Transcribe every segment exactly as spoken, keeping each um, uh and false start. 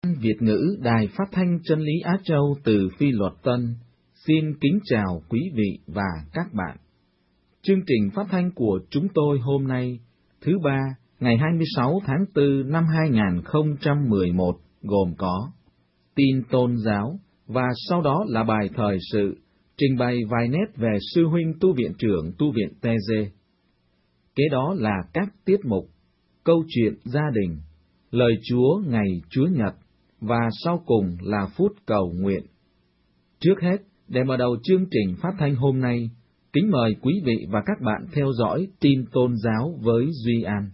Việt ngữ Đài Phát thanh Chân lý Á Châu từ Phi Luật Tân xin kính chào quý vị và các bạn. Chương trình phát thanh của chúng tôi hôm nay, thứ ba, ngày hai mươi sáu tháng tư năm hai nghìn không trăm mười một, gồm có tin tôn giáo và sau đó là bài thời sự, trình bày vài nét về sư huynh tu viện trưởng tu viện tê giê. Kế đó là các tiết mục, câu chuyện gia đình, lời Chúa ngày Chúa Nhật, và sau cùng là phút cầu nguyện. Trước hết, để mở đầu chương trình phát thanh hôm nay, kính mời quý vị và các bạn theo dõi tin tôn giáo với Duy An.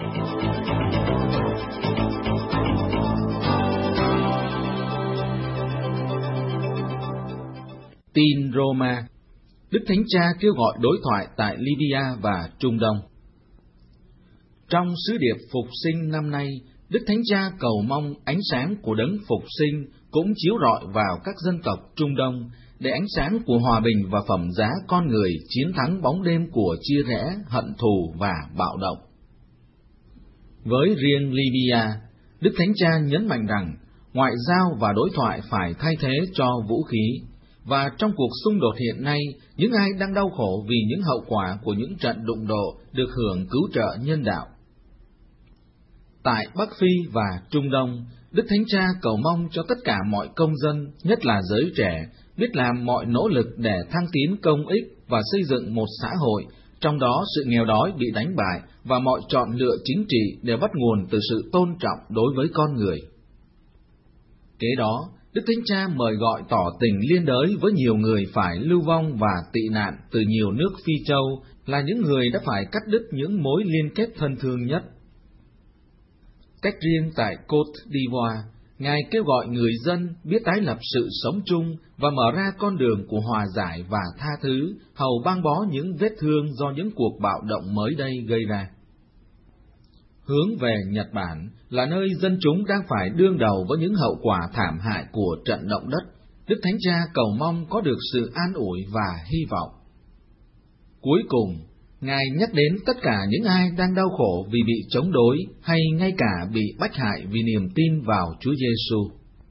Tin Roma. Đức Thánh Cha kêu gọi đối thoại tại Lydia và Trung Đông. Trong sứ điệp Phục sinh năm nay, Đức Thánh Cha cầu mong ánh sáng của đấng Phục sinh cũng chiếu rọi vào các dân tộc Trung Đông, để ánh sáng của hòa bình và phẩm giá con người chiến thắng bóng đêm của chia rẽ, hận thù và bạo động. Với riêng Libya, Đức Thánh Cha nhấn mạnh rằng ngoại giao và đối thoại phải thay thế cho vũ khí, và trong cuộc xung đột hiện nay, những ai đang đau khổ vì những hậu quả của những trận đụng độ được hưởng cứu trợ nhân đạo. Tại Bắc Phi và Trung Đông, Đức Thánh Cha cầu mong cho tất cả mọi công dân, nhất là giới trẻ, biết làm mọi nỗ lực để thăng tiến công ích và xây dựng một xã hội, trong đó sự nghèo đói bị đánh bại và mọi chọn lựa chính trị đều bắt nguồn từ sự tôn trọng đối với con người. Kế đó, Đức Thánh Cha mời gọi tỏ tình liên đới với nhiều người phải lưu vong và tị nạn từ nhiều nước Phi Châu, là những người đã phải cắt đứt những mối liên kết thân thương nhất. Cách riêng tại Côte d'Ivoire, Ngài kêu gọi người dân biết tái lập sự sống chung và mở ra con đường của hòa giải và tha thứ, hầu băng bó những vết thương do những cuộc bạo động mới đây gây ra. Hướng về Nhật Bản, là nơi dân chúng đang phải đương đầu với những hậu quả thảm hại của trận động đất, Đức Thánh Cha cầu mong có được sự an ủi và hy vọng. Cuối cùng, Ngài nhắc đến tất cả những ai đang đau khổ vì bị chống đối hay ngay cả bị bách hại vì niềm tin vào Chúa Giêsu.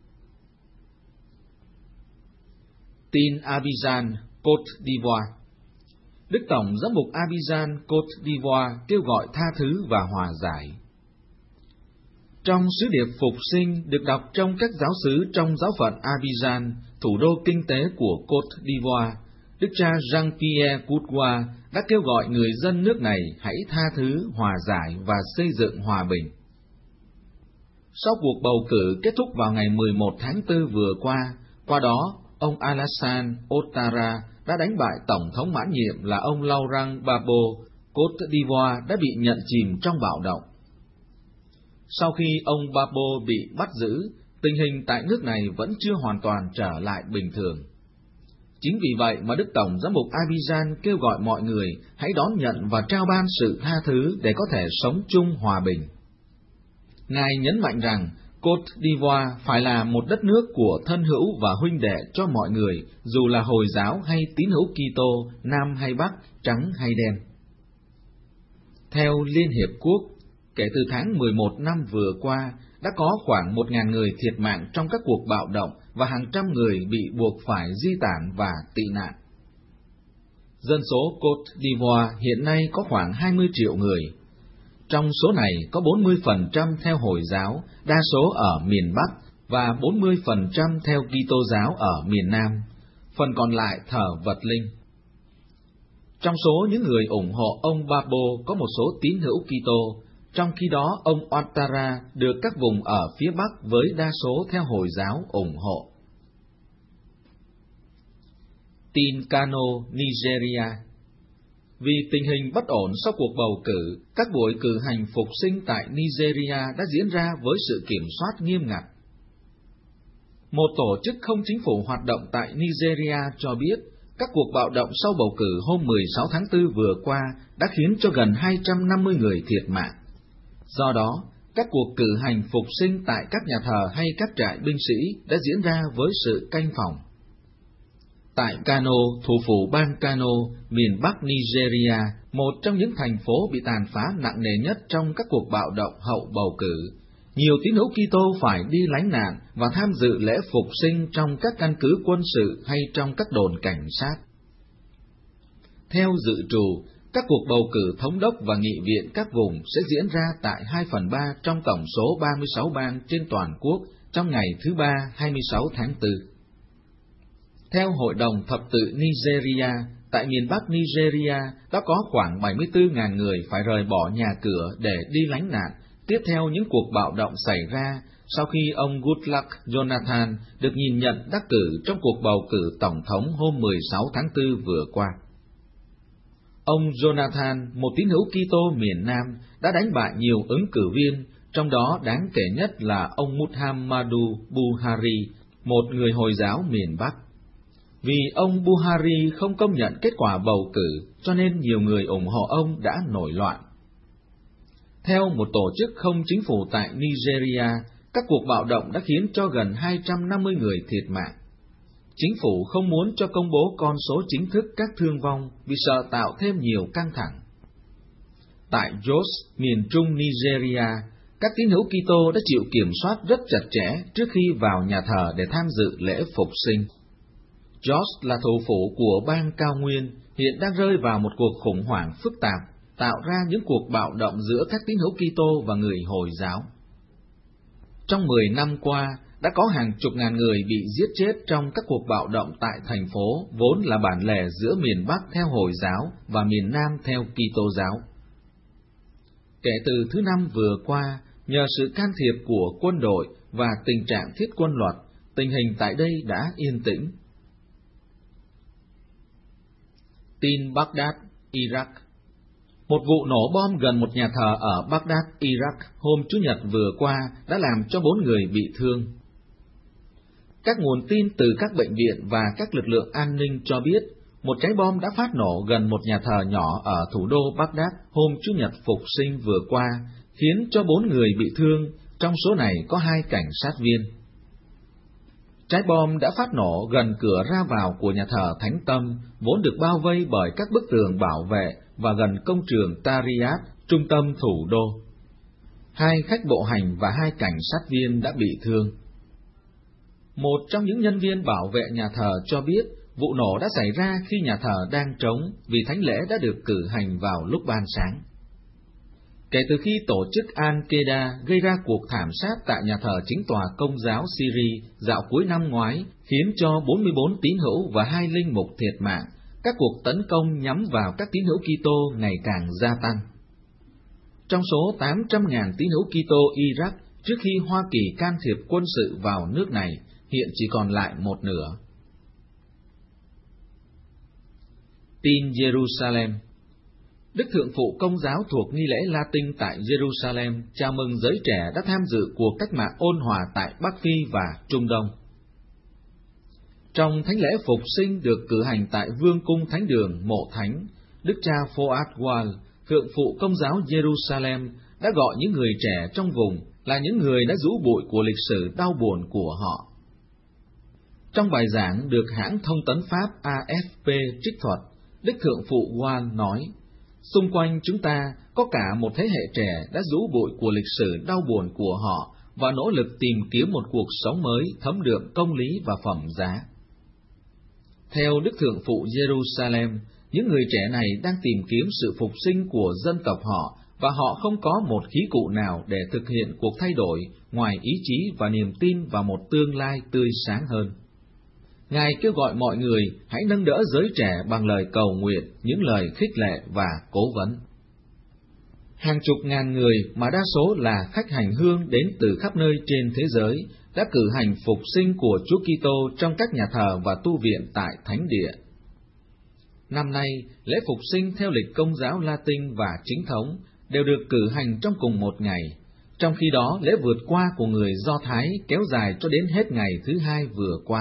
Tin Abidjan, Côte d'Ivoire. Đức Tổng Giám mục Abidjan, Côte d'Ivoire kêu gọi tha thứ và hòa giải. Trong sứ điệp Phục sinh được đọc trong các giáo xứ trong giáo phận Abidjan, thủ đô kinh tế của Côte d'Ivoire, Đức cha Jean-Pierre Courtois đã kêu gọi người dân nước này hãy tha thứ, hòa giải và xây dựng hòa bình. Sau cuộc bầu cử kết thúc vào ngày mười một tháng tư vừa qua, qua đó, ông Alassane Ouattara đã đánh bại Tổng thống mãn nhiệm là ông Laurent Gbagbo. Côte d'Ivoire đã bị nhận chìm trong bạo động. Sau khi ông Gbagbo bị bắt giữ, tình hình tại nước này vẫn chưa hoàn toàn trở lại bình thường. Chính vì vậy mà Đức Tổng Giám mục Abidjan kêu gọi mọi người hãy đón nhận và trao ban sự tha thứ để có thể sống chung hòa bình. Ngài nhấn mạnh rằng Côte d'Ivoire phải là một đất nước của thân hữu và huynh đệ cho mọi người, dù là Hồi giáo hay tín hữu Kitô, Nam hay Bắc, trắng hay đen. Theo Liên Hiệp Quốc, kể từ tháng mười một năm vừa qua, đã có khoảng một nghìn người thiệt mạng trong các cuộc bạo động và hàng trăm người bị buộc phải di tản và tị nạn. Dân số Côte d'Ivoire hiện nay có khoảng hai mươi triệu người. Trong số này có bốn mươi phần trăm theo Hồi giáo, đa số ở miền Bắc, và bốn mươi phần trăm theo Kitô giáo ở miền Nam, phần còn lại thờ vật linh. Trong số những người ủng hộ ông Gbagbo có một số tín hữu Kitô, trong khi đó ông Ouattara được các vùng ở phía Bắc với đa số theo Hồi giáo ủng hộ. Tin Kano, Nigeria. Vì tình hình bất ổn sau cuộc bầu cử, các buổi cử hành phục sinh tại Nigeria đã diễn ra với sự kiểm soát nghiêm ngặt. Một tổ chức không chính phủ hoạt động tại Nigeria cho biết, các cuộc bạo động sau bầu cử hôm mười sáu tháng tư vừa qua đã khiến cho gần hai trăm năm mươi người thiệt mạng. Do đó, các cuộc cử hành phục sinh tại các nhà thờ hay các trại binh sĩ đã diễn ra với sự canh phòng. Tại Kano, thủ phủ bang Kano, miền Bắc Nigeria, một trong những thành phố bị tàn phá nặng nề nhất trong các cuộc bạo động hậu bầu cử, Nhiều tín hữu Kitô phải đi lánh nạn và tham dự lễ phục sinh trong các căn cứ quân sự hay trong các đồn cảnh sát. Theo dự trù, các cuộc bầu cử thống đốc và nghị viện các vùng sẽ diễn ra tại hai phần ba trong tổng số ba mươi sáu bang trên toàn quốc trong ngày thứ Ba hai mươi sáu tháng tư. Theo Hội đồng Thập tự Nigeria, tại miền Bắc Nigeria đã có khoảng bảy mươi tư nghìn người phải rời bỏ nhà cửa để đi lánh nạn, tiếp theo những cuộc bạo động xảy ra sau khi ông Goodluck Jonathan được nhìn nhận đắc cử trong cuộc bầu cử tổng thống hôm mười sáu tháng tư vừa qua. Ông Jonathan, một tín hữu Kitô miền Nam, đã đánh bại nhiều ứng cử viên, trong đó đáng kể nhất là ông Muhammadu Buhari, một người Hồi giáo miền Bắc. Vì ông Buhari không công nhận kết quả bầu cử, cho nên nhiều người ủng hộ ông đã nổi loạn. Theo một tổ chức không chính phủ tại Nigeria, các cuộc bạo động đã khiến cho gần hai trăm năm mươi người thiệt mạng. Chính phủ không muốn cho công bố con số chính thức các thương vong vì sợ tạo thêm nhiều căng thẳng. Tại Jos, miền trung Nigeria, các tín hữu Kitô đã chịu kiểm soát rất chặt chẽ trước khi vào nhà thờ để tham dự lễ phục sinh. Jos là thủ phủ của bang cao nguyên, hiện đang rơi vào một cuộc khủng hoảng phức tạp, tạo ra những cuộc bạo động giữa các tín hữu Kitô và người Hồi giáo. Trong mười năm qua, đã có hàng chục ngàn người bị giết chết trong các cuộc bạo động tại thành phố vốn là bản lề giữa miền Bắc theo Hồi giáo và miền Nam theo Kitô giáo. Kể từ thứ Năm vừa qua, nhờ sự can thiệp của quân đội và tình trạng thiết quân luật, tình hình tại đây đã yên tĩnh. Tin Baghdad, Iraq. Một vụ nổ bom gần một nhà thờ ở Baghdad, Iraq hôm Chủ nhật vừa qua đã làm cho bốn người bị thương. Các nguồn tin từ các bệnh viện và các lực lượng an ninh cho biết, một trái bom đã phát nổ gần một nhà thờ nhỏ ở thủ đô Baghdad hôm Chủ nhật phục sinh vừa qua, khiến cho bốn người bị thương, trong số này có hai cảnh sát viên. Trái bom đã phát nổ gần cửa ra vào của nhà thờ Thánh Tâm, vốn được bao vây bởi các bức tường bảo vệ và gần công trường Tariyat, trung tâm thủ đô. Hai khách bộ hành và hai cảnh sát viên đã bị thương. Một trong những nhân viên bảo vệ nhà thờ cho biết, vụ nổ đã xảy ra khi nhà thờ đang trống vì thánh lễ đã được cử hành vào lúc ban sáng. Kể từ khi tổ chức Al-Qaeda gây ra cuộc thảm sát tại nhà thờ chính tòa Công giáo Syria dạo cuối năm ngoái, khiến cho bốn mươi bốn tín hữu và hai linh mục thiệt mạng, các cuộc tấn công nhắm vào các tín hữu Kitô ngày càng gia tăng. Trong số tám trăm nghìn tín hữu Kitô Iraq trước khi Hoa Kỳ can thiệp quân sự vào nước này, hiện chỉ còn lại một nửa. Tin Jerusalem. Đức Thượng Phụ Công giáo thuộc nghi lễ Latin tại Jerusalem chào mừng giới trẻ đã tham dự cuộc cách mạng ôn hòa tại Bắc Phi và Trung Đông. Trong thánh lễ phục sinh được cử hành tại Vương cung Thánh đường Mộ Thánh, Đức cha Fuad Wal, Thượng Phụ Công giáo Jerusalem, đã gọi những người trẻ trong vùng là những người đã rũ bụi của lịch sử đau buồn của họ. Trong bài giảng được hãng thông tấn Pháp A F P trích thuật, Đức Thượng Phụ Wal nói, xung quanh chúng ta có cả một thế hệ trẻ đã rũ bụi của lịch sử đau buồn của họ và nỗ lực tìm kiếm một cuộc sống mới thấm đượm công lý và phẩm giá. Theo Đức Thượng Phụ Jerusalem, những người trẻ này đang tìm kiếm sự phục sinh của dân tộc họ và họ không có một khí cụ nào để thực hiện cuộc thay đổi ngoài ý chí và niềm tin vào một tương lai tươi sáng hơn. Ngài kêu gọi mọi người hãy nâng đỡ giới trẻ bằng lời cầu nguyện, những lời khích lệ và cố vấn. Hàng chục ngàn người mà đa số là khách hành hương đến từ khắp nơi trên thế giới đã cử hành phục sinh của Chúa Kitô trong các nhà thờ và tu viện tại Thánh địa. Năm nay, lễ phục sinh theo lịch Công giáo Latin và chính thống đều được cử hành trong cùng một ngày, trong khi đó lễ vượt qua của người Do Thái kéo dài cho đến hết ngày thứ hai vừa qua.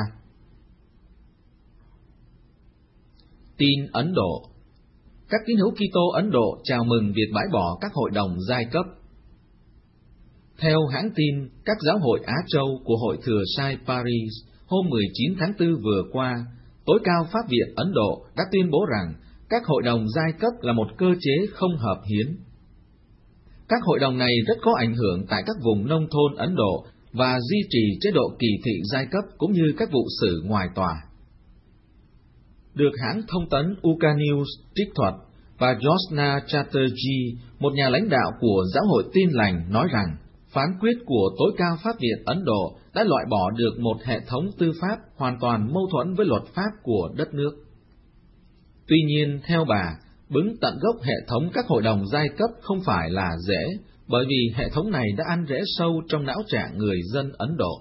Tin Ấn Độ. Các tín hữu Kitô Ấn Độ chào mừng việc bãi bỏ các hội đồng giai cấp. Theo hãng tin các giáo hội Á Châu của Hội Thừa Sai Paris, hôm mười chín tháng tư vừa qua, tối cao pháp viện Ấn Độ đã tuyên bố rằng các hội đồng giai cấp là một cơ chế không hợp hiến. Các hội đồng này rất có ảnh hưởng tại các vùng nông thôn Ấn Độ và duy trì chế độ kỳ thị giai cấp cũng như các vụ xử ngoài tòa. Được hãng thông tấn Uka-News trích thuật, và Jyotsna Chatterjee, một nhà lãnh đạo của Giáo hội Tin lành, nói rằng phán quyết của tối cao pháp viện Ấn Độ đã loại bỏ được một hệ thống tư pháp hoàn toàn mâu thuẫn với luật pháp của đất nước. Tuy nhiên, theo bà, bứng tận gốc hệ thống các hội đồng giai cấp không phải là dễ, bởi vì hệ thống này đã ăn rễ sâu trong não trạng người dân Ấn Độ.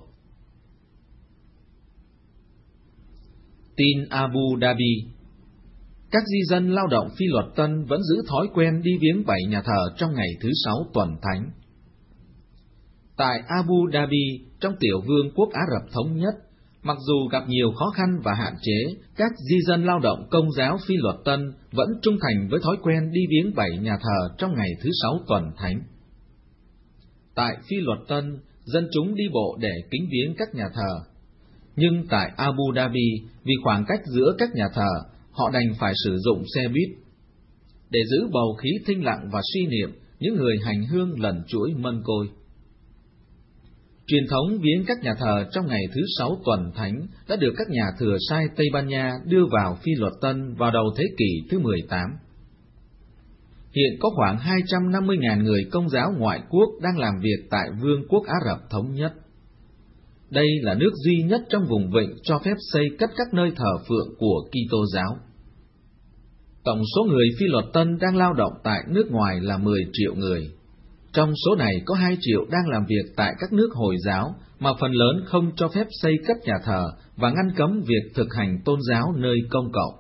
Tin Abu Dhabi. Các di dân lao động phi luật tân vẫn giữ thói quen đi viếng bảy nhà thờ trong ngày thứ sáu tuần thánh. Tại Abu Dhabi, trong tiểu vương quốc Ả Rập Thống Nhất, mặc dù gặp nhiều khó khăn và hạn chế, các di dân lao động Công giáo phi luật tân vẫn trung thành với thói quen đi viếng bảy nhà thờ trong ngày thứ sáu tuần thánh. Tại phi luật tân, dân chúng đi bộ để kính viếng các nhà thờ. Nhưng tại Abu Dhabi, vì khoảng cách giữa các nhà thờ, họ đành phải sử dụng xe buýt. Để giữ bầu khí thinh lặng và suy niệm, những người hành hương lần chuỗi mân côi. Truyền thống viếng các nhà thờ trong ngày thứ sáu tuần thánh đã được các nhà thừa sai Tây Ban Nha đưa vào phi luật tân vào đầu thế kỷ thứ mười tám. Hiện có khoảng hai trăm năm mươi nghìn người Công giáo ngoại quốc đang làm việc tại Vương quốc Ả Rập Thống Nhất. Đây là nước duy nhất trong vùng vịnh cho phép xây cất các nơi thờ phượng của Kitô giáo. Tổng số người phi luật tân đang lao động tại nước ngoài là mười triệu người. Trong số này có hai triệu đang làm việc tại các nước Hồi giáo, mà phần lớn không cho phép xây cất nhà thờ và ngăn cấm việc thực hành tôn giáo nơi công cộng.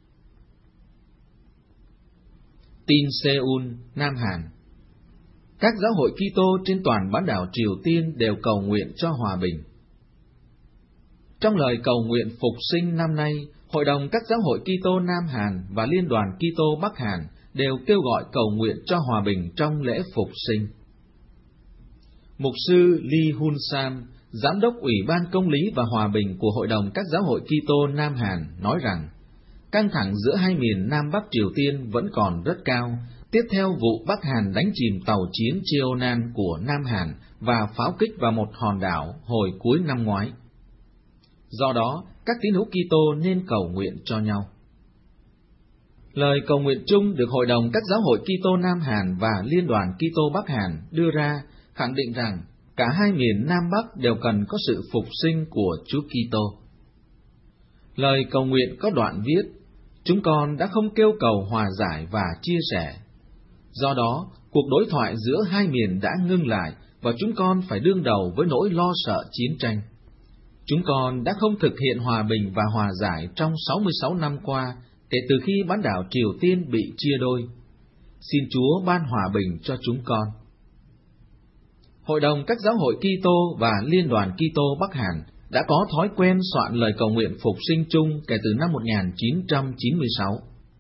Tin Seoul, Nam Hàn. Các giáo hội Kitô trên toàn bán đảo Triều Tiên đều cầu nguyện cho hòa bình. Trong lời cầu nguyện phục sinh năm nay, Hội đồng các giáo hội Kitô Nam Hàn và Liên đoàn Kitô Bắc Hàn đều kêu gọi cầu nguyện cho hòa bình trong lễ phục sinh. Mục sư Lee Hun Sam, Giám đốc Ủy ban Công lý và Hòa bình của Hội đồng các giáo hội Kitô Nam Hàn, nói rằng căng thẳng giữa hai miền Nam Bắc Triều Tiên vẫn còn rất cao, tiếp theo vụ Bắc Hàn đánh chìm tàu chiến Cheonan của Nam Hàn và pháo kích vào một hòn đảo hồi cuối năm ngoái. Do đó, các tín hữu Kitô nên cầu nguyện cho nhau. Lời cầu nguyện chung được Hội đồng các giáo hội Kitô Nam Hàn và Liên đoàn Kitô Bắc Hàn đưa ra khẳng định rằng cả hai miền Nam Bắc đều cần có sự phục sinh của Chúa Kitô. Lời cầu nguyện có đoạn viết: chúng con đã không kêu cầu hòa giải và chia sẻ. Do đó, cuộc đối thoại giữa hai miền đã ngưng lại và chúng con phải đương đầu với nỗi lo sợ chiến tranh. Chúng con đã không thực hiện hòa bình và hòa giải trong sáu mươi sáu năm qua, kể từ khi bán đảo Triều Tiên bị chia đôi. Xin Chúa ban hòa bình cho chúng con. Hội đồng các giáo hội Kitô và Liên đoàn Kitô Bắc Hàn đã có thói quen soạn lời cầu nguyện phục sinh chung kể từ năm một nghìn chín trăm chín mươi sáu.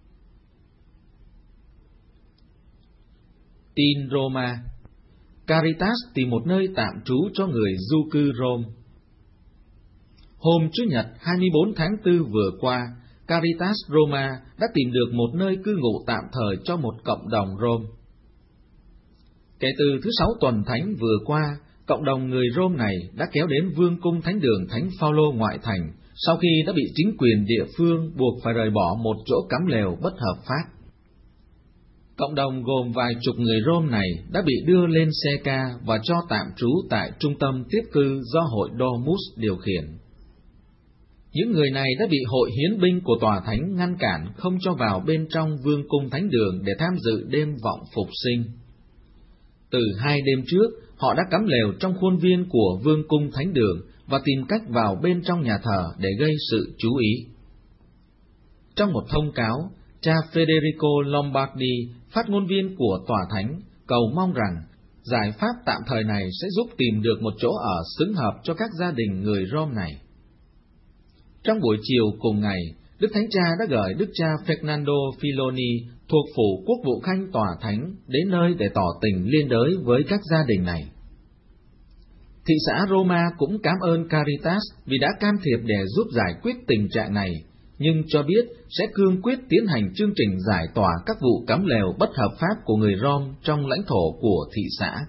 Tin Roma. Caritas tìm một nơi tạm trú cho người du cư Rome. Hôm Chủ nhật hai mươi bốn tháng tư vừa qua, Caritas Roma đã tìm được một nơi cư ngụ tạm thời cho một cộng đồng Rome. Kể từ thứ sáu tuần thánh vừa qua, cộng đồng người Rome này đã kéo đến Vương cung Thánh đường Thánh Phaolô ngoại thành sau khi đã bị chính quyền địa phương buộc phải rời bỏ một chỗ cắm lều bất hợp pháp. Cộng đồng gồm vài chục người Rome này đã bị đưa lên xe ca và cho tạm trú tại trung tâm tiếp cư do hội Domus điều khiển. Những người này đã bị hội hiến binh của tòa thánh ngăn cản không cho vào bên trong Vương cung Thánh đường để tham dự đêm vọng phục sinh. Từ hai đêm trước, họ đã cắm lều trong khuôn viên của Vương cung Thánh đường và tìm cách vào bên trong nhà thờ để gây sự chú ý. Trong một thông cáo, cha Federico Lombardi, phát ngôn viên của tòa thánh, cầu mong rằng giải pháp tạm thời này sẽ giúp tìm được một chỗ ở xứng hợp cho các gia đình người Rome này. Trong buổi chiều cùng ngày, Đức Thánh Cha đã gửi Đức cha Fernando Filoni thuộc phủ Quốc vụ Khanh tòa thánh đến nơi để tỏ tình liên đới với các gia đình này. Thị xã Roma cũng cảm ơn Caritas vì đã can thiệp để giúp giải quyết tình trạng này, nhưng cho biết sẽ cương quyết tiến hành chương trình giải tỏa các vụ cắm lều bất hợp pháp của người Rom trong lãnh thổ của thị xã.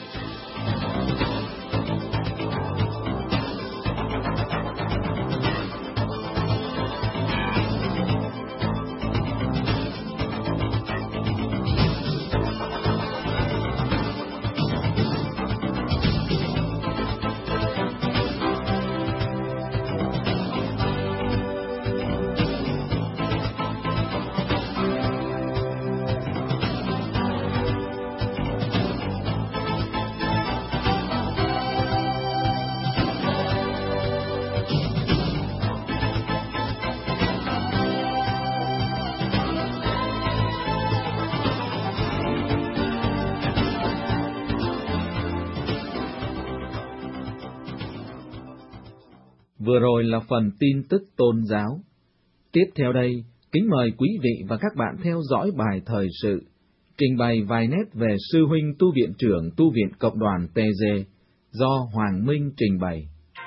Vừa rồi là phần tin tức tôn giáo. Tiếp theo đây, kính mời quý vị và các bạn theo dõi bài thời sự, trình bày vài nét về sư huynh tu viện trưởng tu viện Cộng đoàn tê giê, do Hoàng Minh trình bày.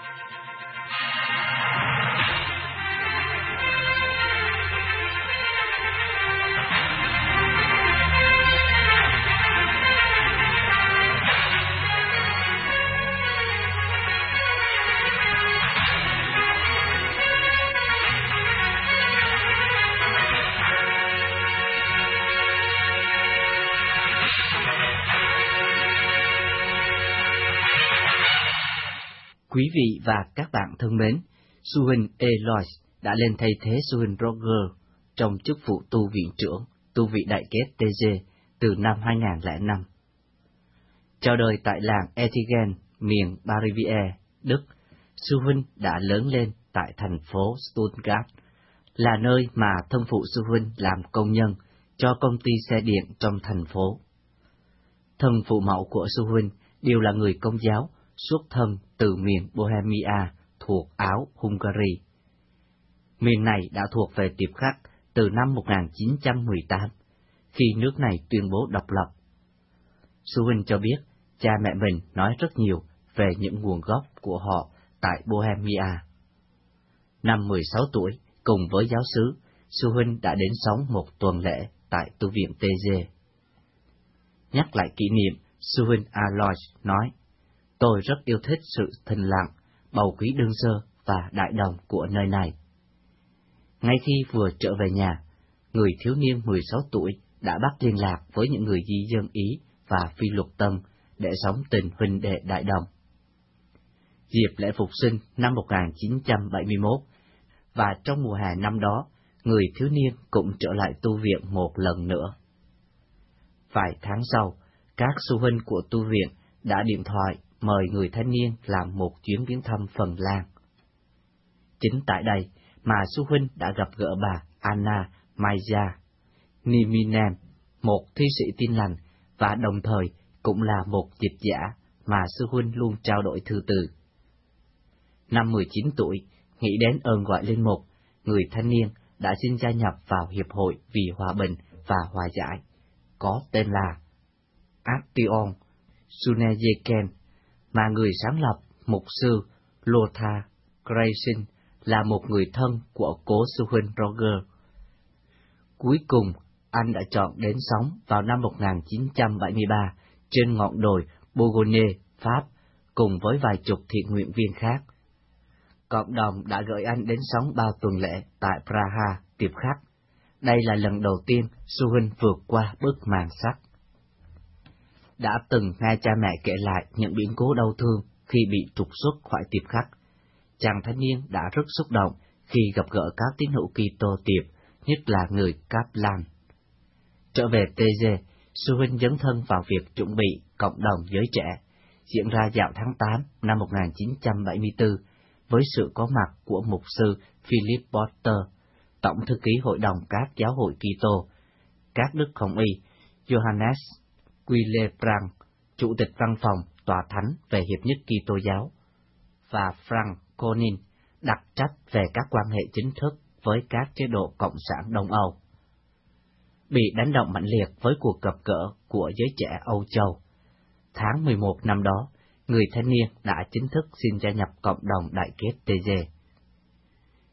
Quý vị và các bạn thân mến, sư huynh Eloy đã lên thay thế sư huynh Roger trong chức vụ tu viện trưởng tu viện Đại Kết tê giê từ năm hai nghìn không trăm lẻ năm. Chào đời tại làng Ettingen, miền Bavaria, Đức, sư huynh đã lớn lên tại thành phố Stuttgart, là nơi mà thân phụ sư huynh làm công nhân cho công ty xe điện trong thành phố. Thân phụ mẫu của sư huynh đều là người Công giáo, xuất thân từ miền Bohemia thuộc Áo, Hungary. Miền này đã thuộc về Tiệp Khắc từ năm một nghìn chín trăm mười tám, khi nước này tuyên bố độc lập. Sư huynh cho biết cha mẹ mình nói rất nhiều về những nguồn gốc của họ tại Bohemia. Năm mười sáu tuổi, cùng với giáo xứ, sư huynh đã đến sống một tuần lễ tại tu viện tê giê. Nhắc lại kỷ niệm, sư huynh Alois nói: "Tôi rất yêu thích sự thinh lặng, bầu quý đơn sơ và đại đồng của nơi này." Ngay khi vừa trở về nhà, người thiếu niên mười sáu tuổi đã bắt liên lạc với những người di dân Ý và Phi luật Tân để sống tình huynh đệ đại đồng. Dịp lễ Phục sinh năm một nghìn chín trăm bảy mươi mốt, và trong mùa hè năm đó, người thiếu niên cũng trở lại tu viện một lần nữa. Vài tháng sau, các sư huynh của tu viện đã điện thoại mời người thanh niên làm một chuyến viếng thăm Phần Lan. Chính tại đây mà sư huynh đã gặp gỡ bà Anna Maja Nieminen, một thi sĩ Tin lành và đồng thời cũng là một dịch giả mà sư huynh luôn trao đổi thư từ. Năm mười chín tuổi, nghĩ đến ơn gọi linh mục, người thanh niên đã xin gia nhập vào Hiệp hội vì Hòa bình và Hòa giải, có tên là Action Sunejeken, mà người sáng lập, mục sư Lothar Grayson, là một người thân của cố sư huynh Roger. Cuối cùng, anh đã chọn đến sống vào năm một nghìn chín trăm bảy mươi ba trên ngọn đồi Bourgogne, Pháp, cùng với vài chục thiện nguyện viên khác. Cộng đồng đã gửi anh đến sống bao tuần lễ tại Praha, Tiệp Khắc. Đây là lần đầu tiên sư huynh vượt qua bức màn sắt. Đã từng nghe cha mẹ kể lại những biến cố đau thương khi bị trục xuất khỏi Tiệp Khắc, chàng thanh niên đã rất xúc động khi gặp gỡ các tín hữu Kitô Tiệp, nhất là người Kaplan. Trở về tê giê, sư huynh dấn thân vào việc chuẩn bị cộng đồng giới trẻ, diễn ra vào tháng tám năm một nghìn chín trăm bảy mươi tư, với sự có mặt của mục sư Philip Potter, tổng thư ký hội đồng các giáo hội Kitô, các đức hồng y Johannes Willebrand, chủ tịch văn phòng tòa thánh về hiệp nhất Kitô giáo, và Frank Conin, đặc trách về các quan hệ chính thức với các chế độ cộng sản Đông Âu. Bị đánh động mạnh liệt với cuộc gặp gỡ của giới trẻ Âu Châu, tháng mười một năm đó, người thanh niên đã chính thức xin gia nhập cộng đồng Đại Kết tê giê.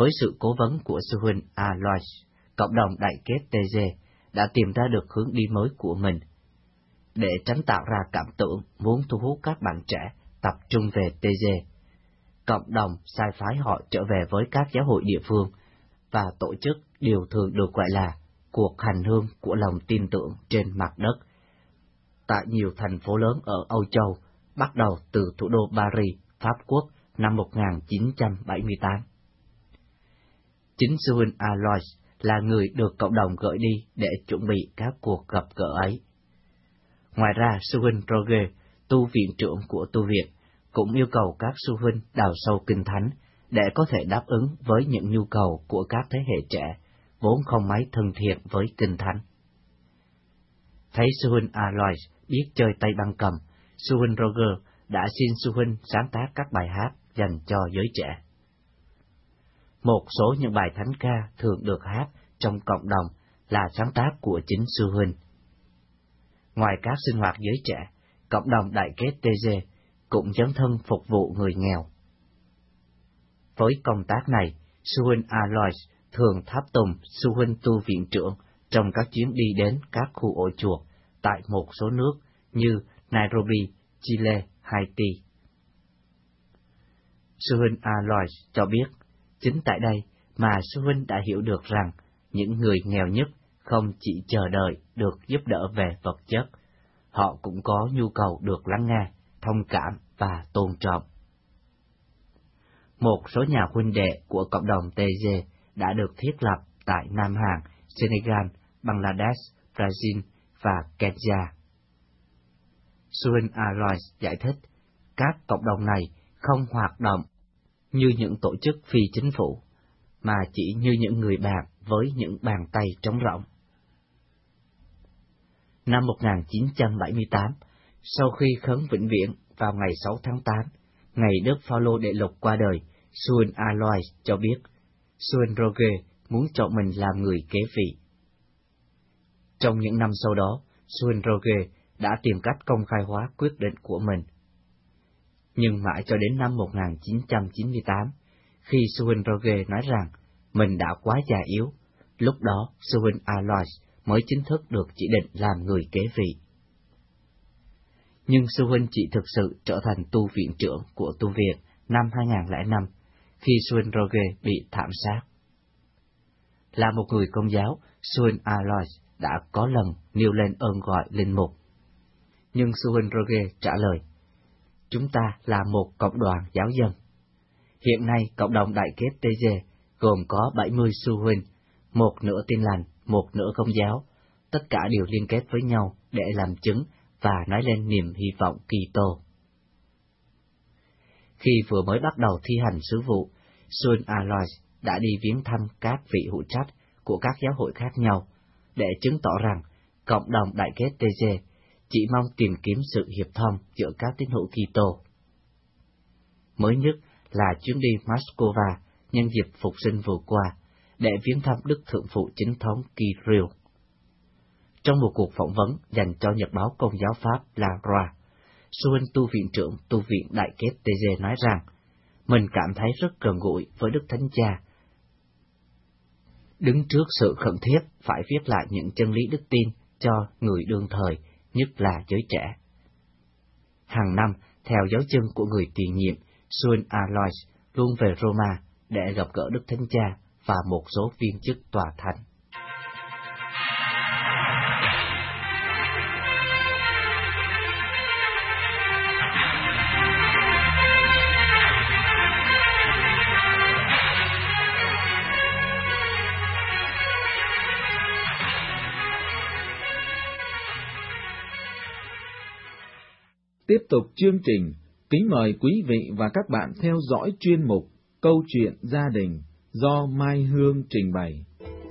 Với sự cố vấn của sư huynh Alois, cộng đồng đại kết tê giê đã tìm ra được hướng đi mới của mình. Để tránh tạo ra cảm tưởng muốn thu hút các bạn trẻ tập trung về tê giê, cộng đồng sai phái họ trở về với các giáo hội địa phương và tổ chức điều thường được gọi là cuộc hành hương của lòng tin tưởng trên mặt đất tại nhiều thành phố lớn ở Âu Châu, bắt đầu từ thủ đô Paris, Pháp Quốc năm một nghìn chín trăm bảy mươi tám. Chính sư huynh Alois là người được cộng đồng gửi đi để chuẩn bị các cuộc gặp gỡ ấy. Ngoài ra, sư huynh Roger, tu viện trưởng của tu viện, cũng yêu cầu các sư huynh đào sâu kinh thánh để có thể đáp ứng với những nhu cầu của các thế hệ trẻ vốn không mấy thân thiện với kinh thánh. Thấy sư huynh Alois biết chơi tay băng cầm, sư huynh Roger đã xin sư huynh sáng tác các bài hát dành cho giới trẻ. Một số những bài thánh ca thường được hát trong cộng đồng là sáng tác của chính sư huynh. Ngoài các sinh hoạt giới trẻ, cộng đồng đại kết tê giê cũng dấn thân phục vụ người nghèo. Với công tác này, sư huynh Alois thường tháp tùng sư huynh tu viện trưởng trong các chuyến đi đến các khu ổ chuột tại một số nước như Nairobi, Chile, Haiti. Sư huynh Alois cho biết, chính tại đây mà sư huynh đã hiểu được rằng những người nghèo nhất không chỉ chờ đợi được giúp đỡ về vật chất, họ cũng có nhu cầu được lắng nghe, thông cảm và tôn trọng. Một số nhà huynh đệ của cộng đồng tê giê đã được thiết lập tại Nam Hàn, Senegal, Bangladesh, Brazil và Kenya. Sư huynh Alois giải thích, các cộng đồng này không hoạt động như những tổ chức phi chính phủ, mà chỉ như những người bạn với những bàn tay trống rỗng. Năm một nghìn chín trăm bảy mươi tám, sau khi khấn vĩnh viễn vào ngày sáu tháng tám, ngày Đức Phaolô Đệ Lục qua đời, sư huynh Alois cho biết, sư huynh Roger muốn chọn mình làm người kế vị. Trong những năm sau đó, sư huynh Roger đã tìm cách công khai hóa quyết định của mình. Nhưng mãi cho đến năm một nghìn chín trăm chín mươi tám, khi sư huynh Roger nói rằng mình đã quá già yếu, lúc đó sư huynh Alois mới chính thức được chỉ định làm người kế vị. Nhưng sư huynh chỉ thực sự trở thành tu viện trưởng của tu viện năm hai nghìn không trăm lẻ năm, khi sư huynh Roger bị thảm sát. Là một người Công giáo, sư huynh Alois đã có lần nêu lên ơn gọi linh mục. Nhưng sư huynh Roger trả lời, chúng ta là một cộng đoàn giáo dân. Hiện nay, cộng đồng đại kết tê giê gồm có bảy mươi sư huynh, một nửa Tin Lành, một nửa Công giáo, tất cả đều liên kết với nhau để làm chứng và nói lên niềm hy vọng Kitô. Khi vừa mới bắt đầu thi hành sứ vụ, sư huynh Alois đã đi viếng thăm các vị hữu trách của các giáo hội khác nhau để chứng tỏ rằng cộng đồng đại kết tê giê chỉ mong tìm kiếm sự hiệp thông giữa các tín hữu Kitô. Mới nhất là chuyến đi Moscow nhân dịp phục sinh vừa qua để viếng thăm Đức Thượng phụ Chính thống Kirill. Trong một cuộc phỏng vấn dành cho nhật báo Công giáo Pháp La Croix, sư huynh tu viện trưởng tu viện đại kết tê giê nói rằng mình cảm thấy rất gần gũi với Đức Thánh Cha, đứng trước sự khẩn thiết phải viết lại những chân lý đức tin cho người đương thời, nhất là giới trẻ. Hàng năm, theo giáo chương của người tiền nhiệm, sư huynh Alois luôn về Roma để gặp gỡ Đức Thánh Cha và một số viên chức tòa thánh. Tiếp tục chương trình, kính mời quý vị và các bạn theo dõi chuyên mục Câu chuyện gia đình do Mai Hương trình bày.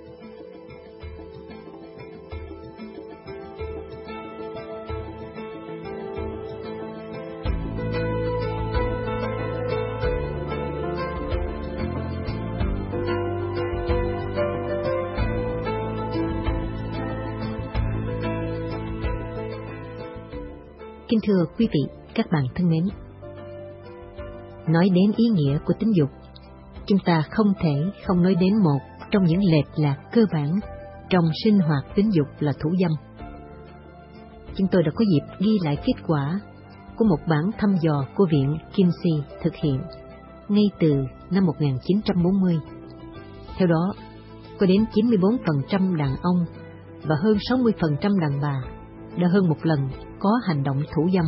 Kính thưa quý vị, các bạn thân mến, nói đến ý nghĩa của tính dục, chúng ta không thể không nói đến một trong những lệch lạc cơ bản trong sinh hoạt tính dục là thủ dâm. Chúng tôi đã có dịp ghi lại kết quả của một bản thăm dò của Viện Kinsey thực hiện ngay từ năm một nghìn chín trăm bốn mươi. Theo đó, có đến chín mươi bốn phần trăm đàn ông và hơn sáu mươi phần trăm đàn bà đã hơn một lần có hành động thủ dâm.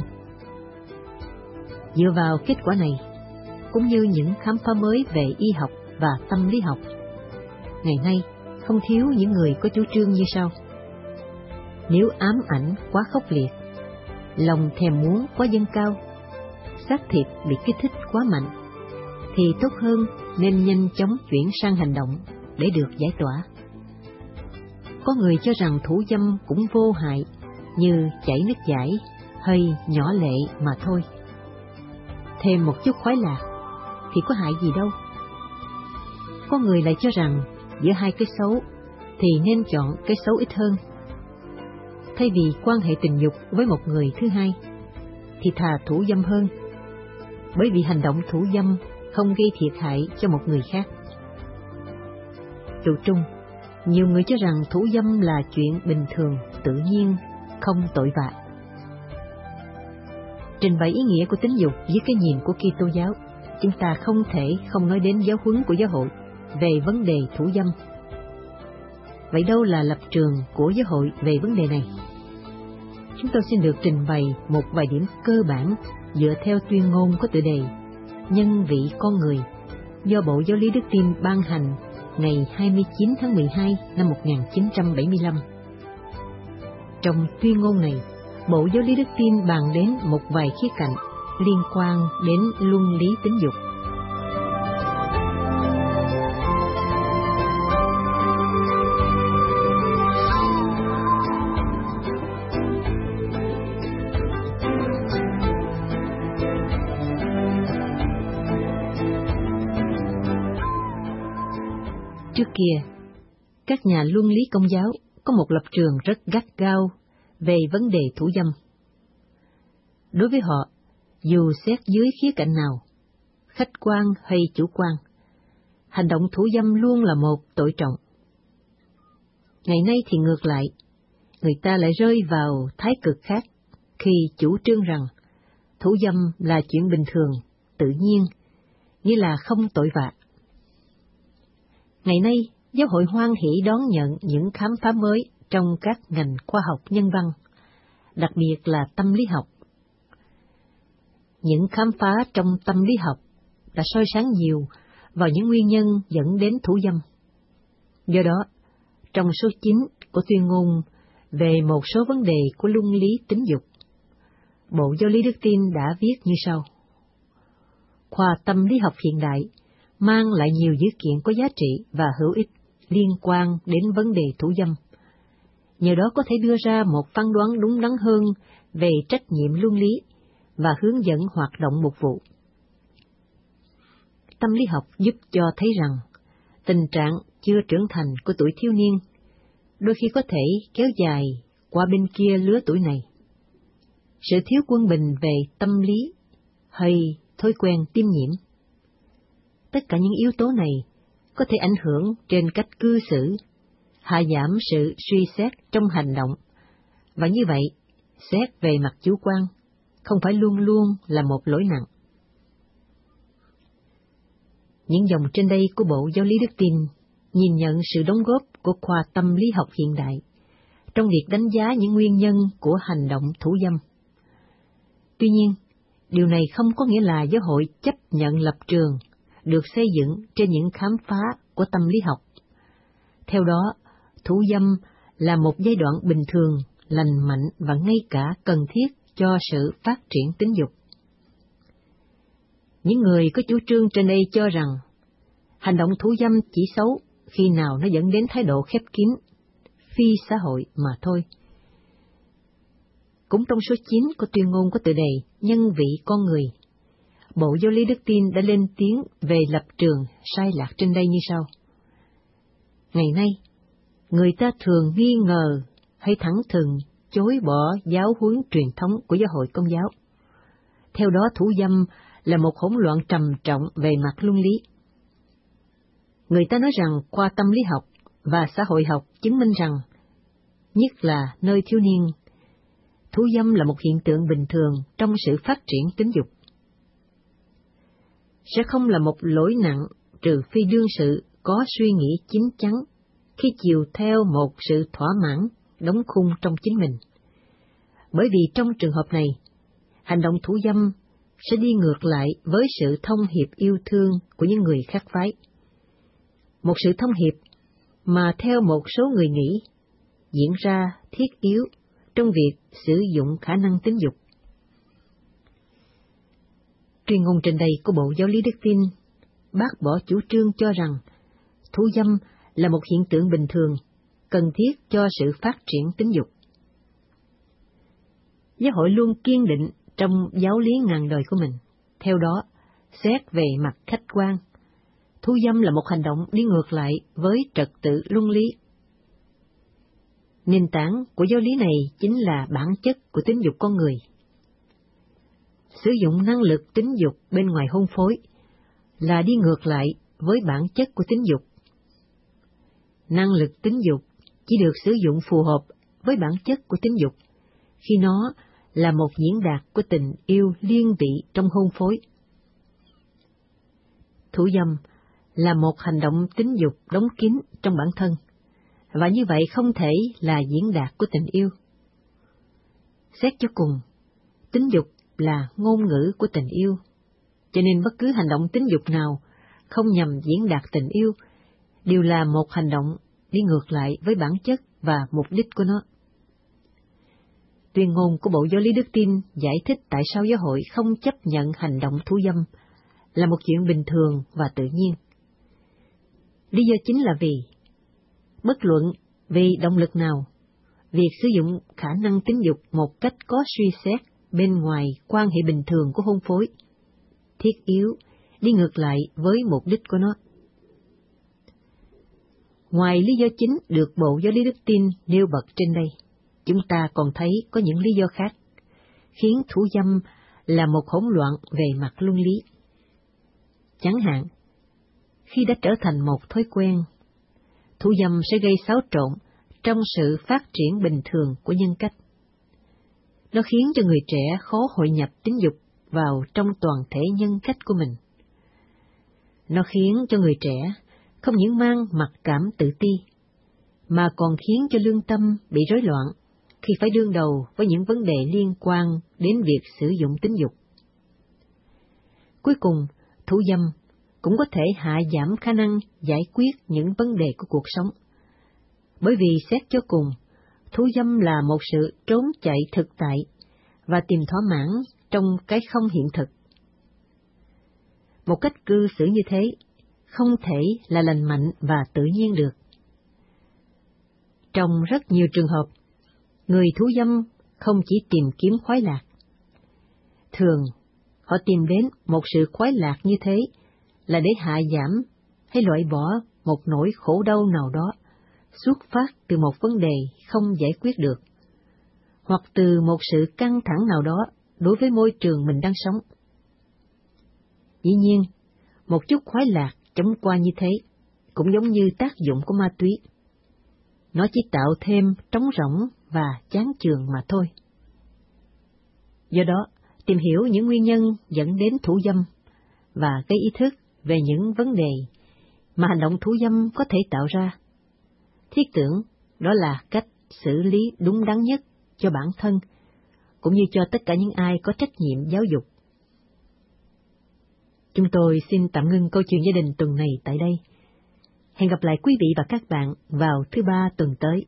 Dựa vào kết quả này, cũng như những khám phá mới về y học và tâm lý học, ngày nay không thiếu những người có chủ trương như sau: nếu ám ảnh quá khốc liệt, lòng thèm muốn quá dâng cao, xác thịt bị kích thích quá mạnh, thì tốt hơn nên nhanh chóng chuyển sang hành động để được giải tỏa. Có người cho rằng thủ dâm cũng vô hại, như chảy nước giải hay nhỏ lệ mà thôi. Thêm một chút khoái lạc thì có hại gì đâu. Có người lại cho rằng giữa hai cái xấu thì nên chọn cái xấu ít hơn. Thay vì quan hệ tình dục với một người thứ hai thì thà thủ dâm hơn, bởi vì hành động thủ dâm không gây thiệt hại cho một người khác. Tụ trung, nhiều người cho rằng thủ dâm là chuyện bình thường, tự nhiên, không tội vạ. Trình bày ý nghĩa của tính dục với cái nhìn của Kitô giáo, chúng ta không thể không nói đến giáo huấn của giáo hội về vấn đề thủ dâm. Vậy đâu là lập trường của giáo hội về vấn đề này? Chúng tôi xin được trình bày một vài điểm cơ bản dựa theo tuyên ngôn có tựa đề Nhân vị con người do Bộ Giáo lý Đức Tin ban hành ngày hai mươi chín tháng mười hai năm một nghìn chín trăm bảy mươi lăm. Trong tuyên ngôn này, Bộ Giáo lý Đức Tin bàn đến một vài khía cạnh liên quan đến luân lý tính dục. Trước kia, các nhà luân lý Công giáo có một lập trường rất gắt gao về vấn đề thủ dâm. Đối với họ, dù xét dưới khía cạnh nào, khách quan hay chủ quan, hành động thủ dâm luôn là một tội trọng. Ngày nay thì ngược lại, người ta lại rơi vào thái cực khác khi chủ trương rằng thủ dâm là chuyện bình thường, tự nhiên, nghĩa là không tội vạ. Ngày nay, giáo hội hoan hỷ đón nhận những khám phá mới trong các ngành khoa học nhân văn, đặc biệt là tâm lý học. Những khám phá trong tâm lý học đã soi sáng nhiều vào những nguyên nhân dẫn đến thủ dâm. Do đó, trong số chín của tuyên ngôn về một số vấn đề của luân lý tính dục, Bộ Giáo lý Đức Tin đã viết như sau: khoa tâm lý học hiện đại mang lại nhiều dữ kiện có giá trị và hữu ích liên quan đến vấn đề thủ dâm. Nhờ đó có thể đưa ra một phán đoán đúng đắn hơn về trách nhiệm luân lý và hướng dẫn hoạt động mục vụ. Tâm lý học giúp cho thấy rằng tình trạng chưa trưởng thành của tuổi thiếu niên đôi khi có thể kéo dài qua bên kia lứa tuổi này. Sự thiếu quân bình về tâm lý hay thói quen tiêm nhiễm, tất cả những yếu tố này có thể ảnh hưởng trên cách cư xử, hạ giảm sự suy xét trong hành động, và như vậy, xét về mặt chủ quan, không phải luôn luôn là một lỗi nặng. Những dòng trên đây của Bộ Giáo lý Đức Tin nhìn nhận sự đóng góp của khoa tâm lý học hiện đại trong việc đánh giá những nguyên nhân của hành động thủ dâm. Tuy nhiên, điều này không có nghĩa là giáo hội chấp nhận lập trường được xây dựng trên những khám phá của tâm lý học. Theo đó, thủ dâm là một giai đoạn bình thường, lành mạnh và ngay cả cần thiết cho sự phát triển tính dục. Những người có chủ trương trên đây cho rằng hành động thủ dâm chỉ xấu khi nào nó dẫn đến thái độ khép kín, phi xã hội mà thôi. Cũng trong số chín của tuyên ngôn có tựa đề Nhân vị con người, Bộ Giáo lý Đức Tin đã lên tiếng về lập trường sai lạc trên đây như sau: ngày nay, người ta thường nghi ngờ hay thẳng thừng chối bỏ giáo huấn truyền thống của giáo hội Công giáo. Theo đó, thủ dâm là một hỗn loạn trầm trọng về mặt luân lý. Người ta nói rằng qua tâm lý học và xã hội học chứng minh rằng, nhất là nơi thiếu niên, thú dâm là một hiện tượng bình thường trong sự phát triển tính dục. Sẽ không là một lỗi nặng trừ phi đương sự có suy nghĩ chín chắn khi chiều theo một sự thỏa mãn đóng khung trong chính mình. Bởi vì trong trường hợp này, hành động thủ dâm sẽ đi ngược lại với sự thông hiệp yêu thương của những người khác phái. Một sự thông hiệp mà theo một số người nghĩ diễn ra thiết yếu trong việc sử dụng khả năng tính dục. Tuyên ngôn trên đây của Bộ Giáo lý Đức Tin bác bỏ chủ trương cho rằng thủ dâm là một hiện tượng bình thường, cần thiết cho sự phát triển tính dục. Giáo hội luôn kiên định trong giáo lý ngàn đời của mình. Theo đó, xét về mặt khách quan, thủ dâm là một hành động đi ngược lại với trật tự luân lý. Nền tảng của giáo lý này chính là bản chất của tính dục con người. Sử dụng năng lực tính dục bên ngoài hôn phối là đi ngược lại với bản chất của tính dục. Năng lực tính dục chỉ được sử dụng phù hợp với bản chất của tính dục khi nó là một diễn đạt của tình yêu liên vị trong hôn phối. Thủ dâm là một hành động tính dục đóng kín trong bản thân, và như vậy không thể là diễn đạt của tình yêu. Xét cho cùng, tính dục là ngôn ngữ của tình yêu, cho nên bất cứ hành động tính dục nào không nhằm diễn đạt tình yêu đều là một hành động đi ngược lại với bản chất và mục đích của nó. Tuyên ngôn của Bộ Giáo lý Đức Tin giải thích tại sao giáo hội không chấp nhận hành động thủ dâm là một chuyện bình thường và tự nhiên. Lý do chính là vì, bất luận vì động lực nào, việc sử dụng khả năng tính dục một cách có suy xét bên ngoài quan hệ bình thường của hôn phối, thiết yếu đi ngược lại với mục đích của nó. Ngoài lý do chính được Bộ Giáo lý Đức Tin nêu bật trên đây, chúng ta còn thấy có những lý do khác, khiến thủ dâm là một hỗn loạn về mặt luân lý. Chẳng hạn, khi đã trở thành một thói quen, thủ dâm sẽ gây xáo trộn trong sự phát triển bình thường của nhân cách. Nó khiến cho người trẻ khó hội nhập tính dục vào trong toàn thể nhân cách của mình. Nó khiến cho người trẻ không những mang mặc cảm tự ti, mà còn khiến cho lương tâm bị rối loạn khi phải đương đầu với những vấn đề liên quan đến việc sử dụng tính dục. Cuối cùng, thủ dâm cũng có thể hạ giảm khả năng giải quyết những vấn đề của cuộc sống, bởi vì xét cho cùng, thủ dâm là một sự trốn chạy thực tại và tìm thỏa mãn trong cái không hiện thực. Một cách cư xử như thế không thể là lành mạnh và tự nhiên được. Trong rất nhiều trường hợp, người thủ dâm không chỉ tìm kiếm khoái lạc. Thường, họ tìm đến một sự khoái lạc như thế là để hạ giảm hay loại bỏ một nỗi khổ đau nào đó xuất phát từ một vấn đề không giải quyết được, hoặc từ một sự căng thẳng nào đó đối với môi trường mình đang sống. Dĩ nhiên, một chút khoái lạc chóng qua như thế cũng giống như tác dụng của ma túy. Nó chỉ tạo thêm trống rỗng và chán chường mà thôi. Do đó, tìm hiểu những nguyên nhân dẫn đến thủ dâm và cái ý thức về những vấn đề mà hành động thủ dâm có thể tạo ra, thiết tưởng đó là cách xử lý đúng đắn nhất cho bản thân, cũng như cho tất cả những ai có trách nhiệm giáo dục. Chúng tôi xin tạm ngưng câu chuyện gia đình tuần này tại đây. Hẹn gặp lại quý vị và các bạn vào thứ ba tuần tới.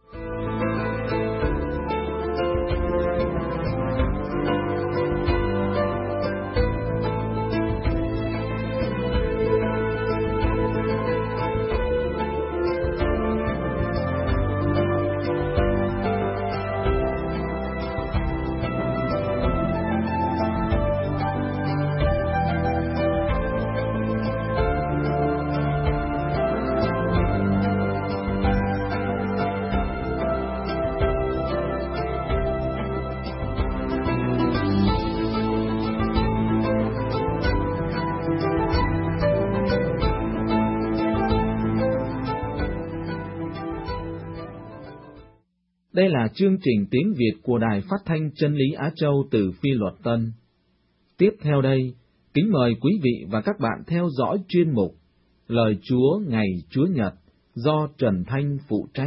Đây là chương trình tiếng Việt của Đài Phát thanh Chân lý Á Châu từ Phi Luật Tân. Tiếp theo đây, kính mời quý vị và các bạn theo dõi chuyên mục Lời Chúa ngày Chúa Nhật do Trần Thanh phụ trách.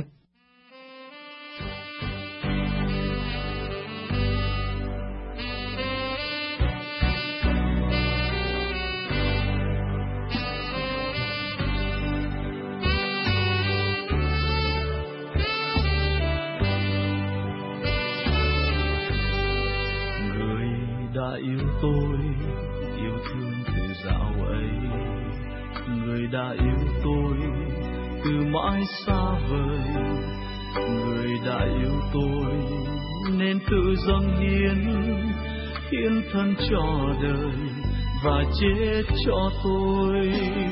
Đã yêu tôi, yêu thương từ dạo ấy. Người đã yêu tôi từ mãi xa vời. Người đã yêu tôi nên tự dâng hiến, hiến thân cho đời và chết cho tôi.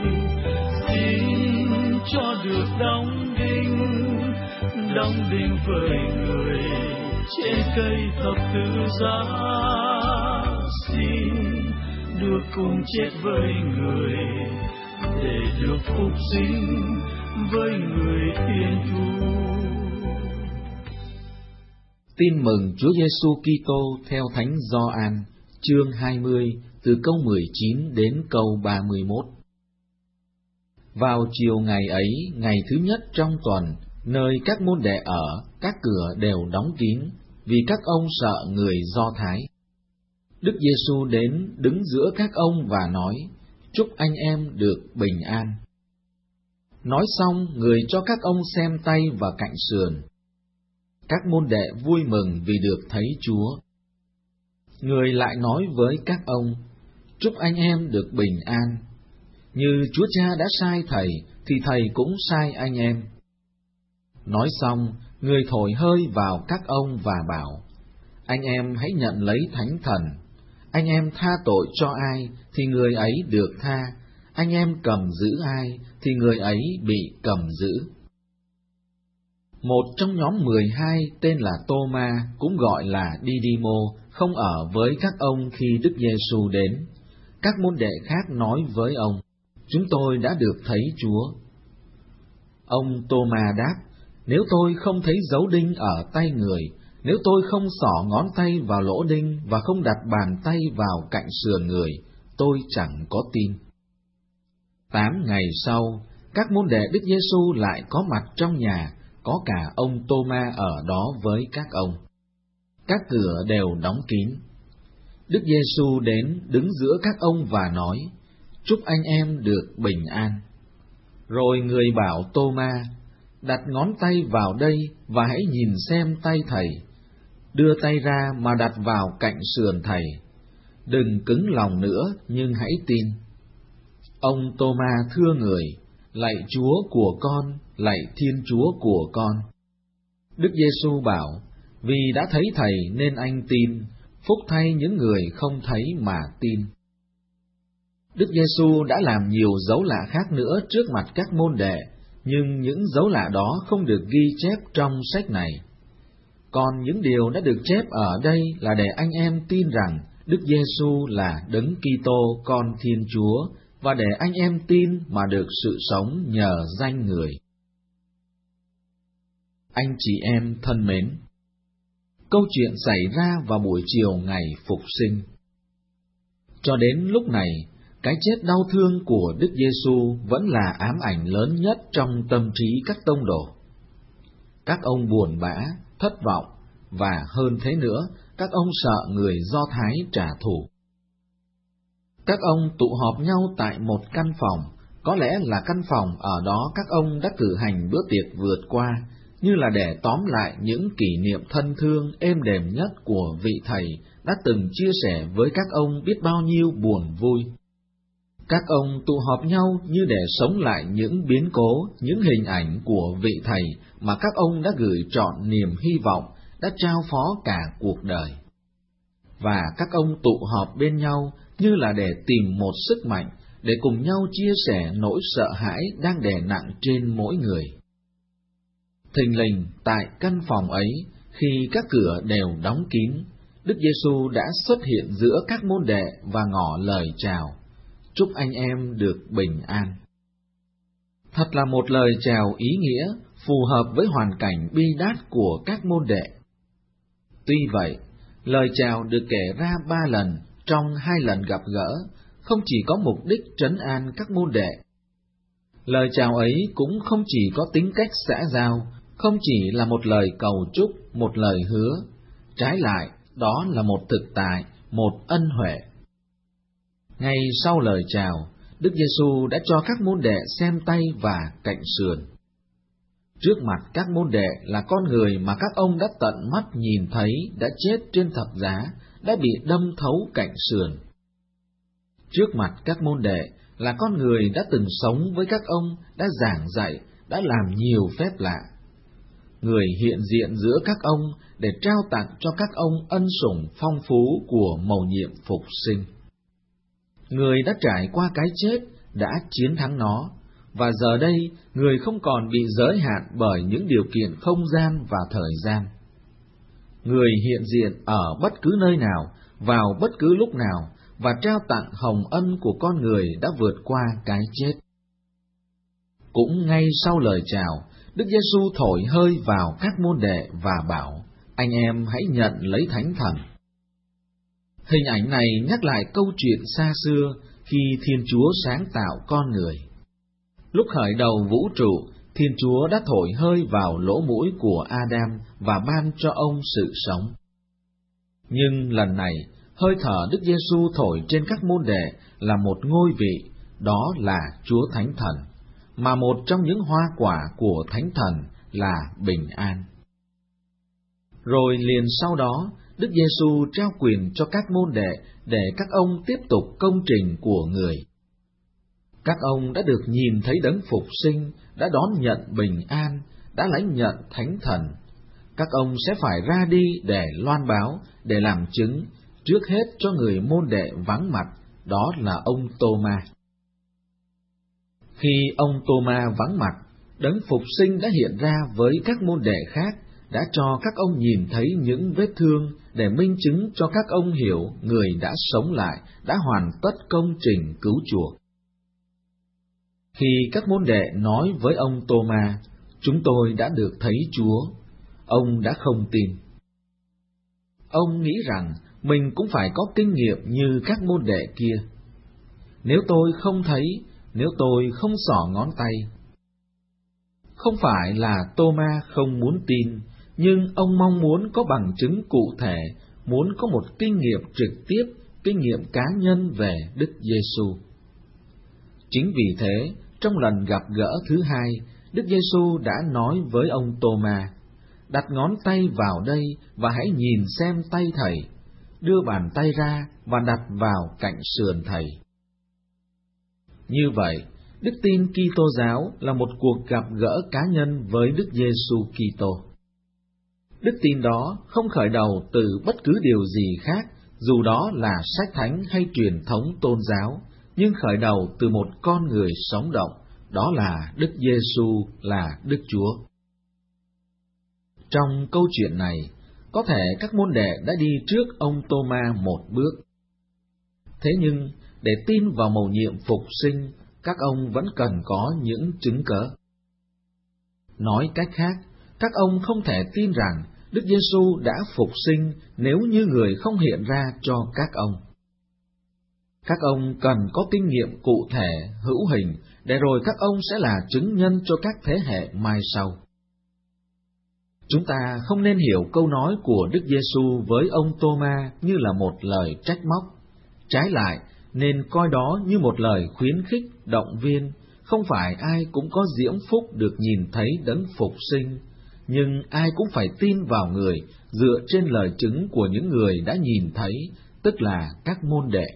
Xin cho được đóng đinh, đóng đinh với người trên cây thập tự giá. Xin được cùng chết với người để được phục sinh với người Thiên Chúa. Tin mừng Chúa Giêsu Kitô theo Thánh Gioan, chương hai mươi, từ câu mười chín đến câu ba mươi mốt. Vào chiều ngày ấy, ngày thứ nhất trong tuần, nơi các môn đệ ở, các cửa đều đóng kín, vì các ông sợ người Do Thái. Đức Giêsu đến đứng giữa các ông và nói: chúc anh em được bình an. Nói xong, người cho các ông xem tay và cạnh sườn. Các môn đệ vui mừng vì được thấy Chúa. Người lại nói với các ông: chúc anh em được bình an. Như Chúa Cha đã sai Thầy, thì Thầy cũng sai anh em. Nói xong, người thổi hơi vào các ông và bảo: anh em hãy nhận lấy Thánh Thần. Anh em tha tội cho ai, thì người ấy được tha. Anh em cầm giữ ai, thì người ấy bị cầm giữ. Một trong nhóm mười hai tên là Tô-ma, cũng gọi là Đi-đi-mô, không ở với các ông khi Đức Giêsu đến. Các môn đệ khác nói với ông: chúng tôi đã được thấy Chúa. Ông Tô-ma đáp: nếu tôi không thấy dấu đinh ở tay người, nếu tôi không xỏ ngón tay vào lỗ đinh và không đặt bàn tay vào cạnh sườn người, tôi chẳng có tin. Tám ngày sau, các môn đệ Đức Giêsu lại có mặt trong nhà, có cả ông Tô-ma ở đó với các ông. Các cửa đều đóng kín. Đức Giêsu đến đứng giữa các ông và nói: chúc anh em được bình an. Rồi người bảo Tô-ma: đặt ngón tay vào đây và hãy nhìn xem tay Thầy. Đưa tay ra mà đặt vào cạnh sườn Thầy. Đừng cứng lòng nữa, nhưng hãy tin. Ông Tô-ma thưa người: lạy Chúa của con, lạy Thiên Chúa của con. Đức Giêsu bảo: vì đã thấy Thầy nên anh tin, phúc thay những người không thấy mà tin. Đức Giêsu đã làm nhiều dấu lạ khác nữa trước mặt các môn đệ, nhưng những dấu lạ đó không được ghi chép trong sách này. Còn những điều đã được chép ở đây là để anh em tin rằng Đức Giêsu là Đấng Kitô, Con Thiên Chúa, và để anh em tin mà được sự sống nhờ danh người. Anh chị em thân mến, câu chuyện xảy ra vào buổi chiều ngày Phục Sinh. Cho đến lúc này, cái chết đau thương của Đức Giêsu vẫn là ám ảnh lớn nhất trong tâm trí các tông đồ. Các ông buồn bã, thất vọng, và hơn thế nữa, các ông sợ người Do Thái trả thù. Các ông tụ họp nhau tại một căn phòng, có lẽ là căn phòng ở đó các ông đã cử hành bữa tiệc vượt qua, như là để tóm lại những kỷ niệm thân thương êm đềm nhất của vị Thầy đã từng chia sẻ với các ông biết bao nhiêu buồn vui. Các ông tụ họp nhau như để sống lại những biến cố, những hình ảnh của vị Thầy mà các ông đã gửi trọn niềm hy vọng, đã trao phó cả cuộc đời. Và các ông tụ họp bên nhau như là để tìm một sức mạnh, để cùng nhau chia sẻ nỗi sợ hãi đang đè nặng trên mỗi người. Thình lình tại căn phòng ấy, khi các cửa đều đóng kín, Đức Giêsu đã xuất hiện giữa các môn đệ và ngỏ lời chào: chúc anh em được bình an. Thật là một lời chào ý nghĩa, phù hợp với hoàn cảnh bi đát của các môn đệ. Tuy vậy, lời chào được kể ra ba lần trong hai lần gặp gỡ, không chỉ có mục đích trấn an các môn đệ. Lời chào ấy cũng không chỉ có tính cách xã giao, không chỉ là một lời cầu chúc, một lời hứa. Trái lại, đó là một thực tại, một ân huệ. Ngay sau lời chào, Đức Giêsu đã cho các môn đệ xem tay và cạnh sườn. Trước mặt các môn đệ là con người mà các ông đã tận mắt nhìn thấy đã chết trên thập giá, đã bị đâm thấu cạnh sườn. Trước mặt các môn đệ là con người đã từng sống với các ông, đã giảng dạy, đã làm nhiều phép lạ. Người hiện diện giữa các ông để trao tặng cho các ông ân sủng phong phú của mầu nhiệm phục sinh. Người đã trải qua cái chết, đã chiến thắng nó, và giờ đây người không còn bị giới hạn bởi những điều kiện không gian và thời gian. Người hiện diện ở bất cứ nơi nào, vào bất cứ lúc nào, và trao tặng hồng ân của con người đã vượt qua cái chết. Cũng ngay sau lời chào, Đức Giêsu thổi hơi vào các môn đệ và bảo: anh em hãy nhận lấy Thánh Thần. Hình ảnh này nhắc lại câu chuyện xa xưa khi Thiên Chúa sáng tạo con người. Lúc khởi đầu vũ trụ, Thiên Chúa đã thổi hơi vào lỗ mũi của Adam và ban cho ông sự sống. Nhưng lần này, hơi thở Đức Giêsu thổi trên các môn đệ là một ngôi vị, đó là Chúa Thánh Thần, mà một trong những hoa quả của Thánh Thần là bình an. Rồi liền sau đó, Đức Giêsu trao quyền cho các môn đệ để các ông tiếp tục công trình của người. Các ông đã được nhìn thấy đấng phục sinh, đã đón nhận bình an, đã lãnh nhận Thánh Thần. Các ông sẽ phải ra đi để loan báo, để làm chứng, trước hết cho người môn đệ vắng mặt, đó là ông Tô-ma. Khi ông Tô-ma vắng mặt, đấng phục sinh đã hiện ra với các môn đệ khác, đã cho các ông nhìn thấy những vết thương để minh chứng cho các ông hiểu người đã sống lại, đã hoàn tất công trình cứu chuộc. Khi các môn đệ nói với ông Tô-ma, chúng tôi đã được thấy Chúa, ông đã không tin. Ông nghĩ rằng mình cũng phải có kinh nghiệm như các môn đệ kia. Nếu tôi không thấy, nếu tôi không xỏ ngón tay. Không phải là Tô-ma không muốn tin, nhưng ông mong muốn có bằng chứng cụ thể, muốn có một kinh nghiệm trực tiếp, kinh nghiệm cá nhân về Đức Giêsu. Chính vì thế, trong lần gặp gỡ thứ hai, Đức Giêsu đã nói với ông Tô-ma: đặt ngón tay vào đây và hãy nhìn xem tay thầy, đưa bàn tay ra và đặt vào cạnh sườn thầy. Như vậy, đức tin Kitô giáo là một cuộc gặp gỡ cá nhân với Đức Giêsu Kitô. Đức tin đó không khởi đầu từ bất cứ điều gì khác, dù đó là sách thánh hay truyền thống tôn giáo, nhưng khởi đầu từ một con người sống động, đó là Đức Giêsu là Đức Chúa. Trong câu chuyện này, có thể các môn đệ đã đi trước ông Tô-ma một bước. Thế nhưng, để tin vào mầu nhiệm phục sinh, các ông vẫn cần có những chứng cớ. Nói cách khác, các ông không thể tin rằng Đức Giêsu đã phục sinh nếu như người không hiện ra cho các ông. Các ông cần có kinh nghiệm cụ thể, hữu hình, để rồi các ông sẽ là chứng nhân cho các thế hệ mai sau. Chúng ta không nên hiểu câu nói của Đức Giêsu với ông Tô-ma như là một lời trách móc. Trái lại, nên coi đó như một lời khuyến khích, động viên. Không phải ai cũng có diễm phúc được nhìn thấy đấng phục sinh, nhưng ai cũng phải tin vào người dựa trên lời chứng của những người đã nhìn thấy, tức là các môn đệ.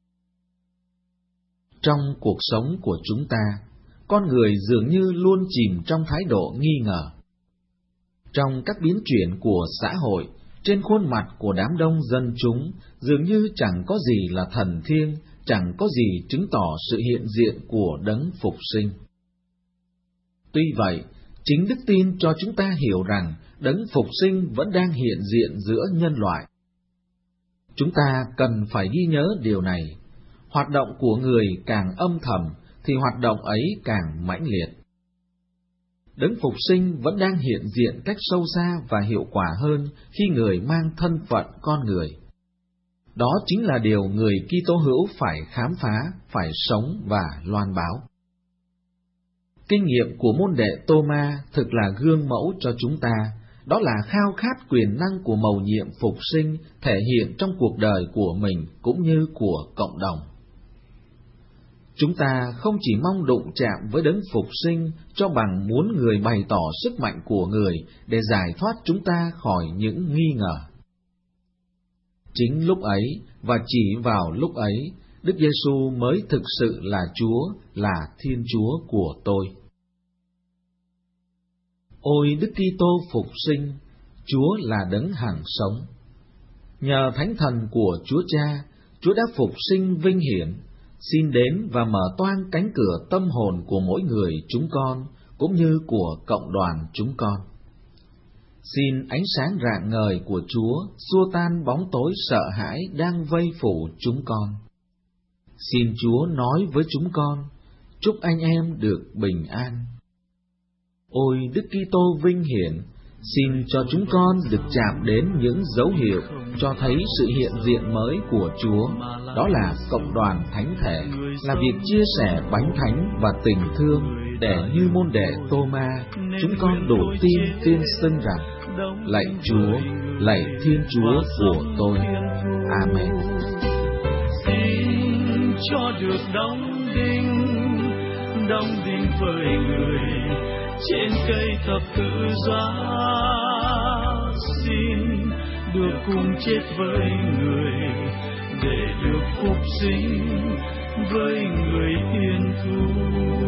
Trong cuộc sống của chúng ta, con người dường như luôn chìm trong thái độ nghi ngờ. Trong các biến chuyển của xã hội, trên khuôn mặt của đám đông dân chúng dường như chẳng có gì là thần thiêng, chẳng có gì chứng tỏ sự hiện diện của đấng phục sinh. Tuy vậy, chính đức tin cho chúng ta hiểu rằng đấng phục sinh vẫn đang hiện diện giữa nhân loại. Chúng ta cần phải ghi nhớ điều này. Hoạt động của người càng âm thầm, thì hoạt động ấy càng mãnh liệt. Đấng Phục Sinh vẫn đang hiện diện cách sâu xa và hiệu quả hơn khi người mang thân phận con người. Đó chính là điều người Kitô hữu phải khám phá, phải sống và loan báo. Kinh nghiệm của môn đệ Tô-ma thực là gương mẫu cho chúng ta, đó là khao khát quyền năng của mầu nhiệm phục sinh thể hiện trong cuộc đời của mình cũng như của cộng đồng. Chúng ta không chỉ mong đụng chạm với đấng phục sinh cho bằng muốn người bày tỏ sức mạnh của người để giải thoát chúng ta khỏi những nghi ngờ. Chính lúc ấy và chỉ vào lúc ấy, Đức Giêsu mới thực sự là Chúa, là Thiên Chúa của tôi. Ôi Đức Kitô phục sinh, Chúa là đấng hằng sống. Nhờ Thánh Thần của Chúa Cha, Chúa đã phục sinh vinh hiển, xin đến và mở toang cánh cửa tâm hồn của mỗi người chúng con, cũng như của cộng đoàn chúng con. Xin ánh sáng rạng ngời của Chúa xua tan bóng tối sợ hãi đang vây phủ chúng con. Xin Chúa nói với chúng con, chúc anh em được bình an. Ôi Đức Kitô vinh hiển, xin cho chúng con được chạm đến những dấu hiệu cho thấy sự hiện diện mới của Chúa, đó là cộng đoàn thánh thể, là việc chia sẻ bánh thánh và tình thương, để như môn đệ Tô-ma, chúng con đủ tin tuyên xưng rằng, lạy Chúa, lạy Thiên Chúa của tôi. Amen. Xin cho được đóng đinh, đóng đinh với người trên cây thập tự giá, xin được cùng chết với người để được phục sinh với người Thiên Thu.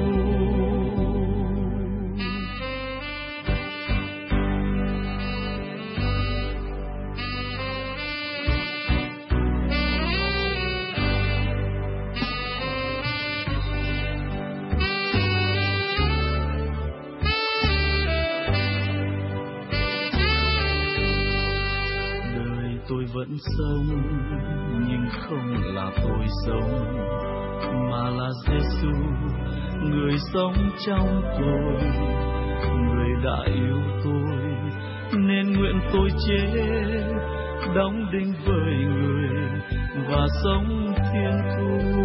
Vẫn sống nhưng không là tôi sống, mà là Giêsu người sống trong tôi. Người đã yêu tôi nên nguyện tôi chết, đóng đinh với người và sống Thiên Thu.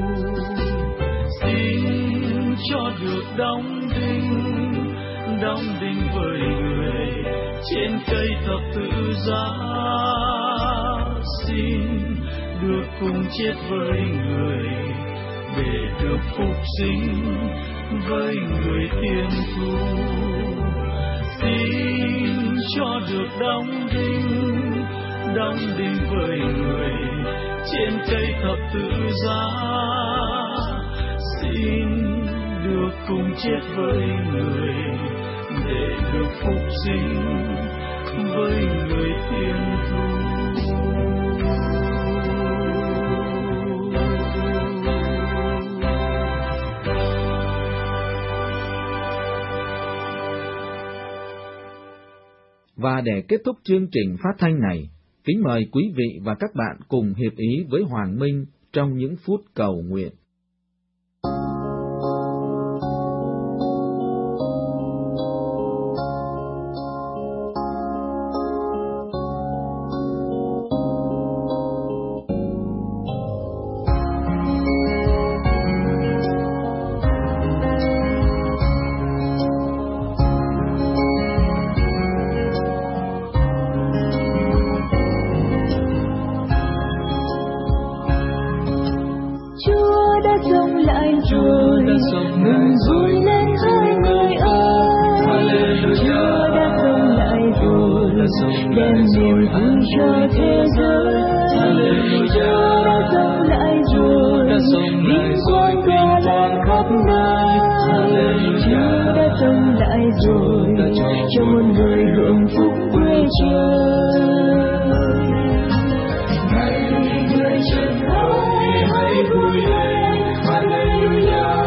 Xin cho được đóng đinh, đóng đinh với người trên cây thập tự giá, xin được cùng chết với người để được phục sinh với người Thiên Thu. Xin cho được đóng đinh, đóng đinh với người trên cây thập tự giá, xin được cùng chết với người để được phục sinh với người Thiên Thu. Và để kết thúc chương trình phát thanh này, kính mời quý vị và các bạn cùng hiệp ý với Hoàng Minh trong những phút cầu nguyện. Ngừng rồi lên hai người ơi, Chúa đã sống lại rồi, đem niềm vui cho thế giới. Chúa đã sống lại rồi, vinh quang tỏa lan khắp nơi. Chúa đã sống lại rồi, cho muôn người hưởng phúc quê trời. Hãy người chân ơi, hãy vui lên, Hallelujah.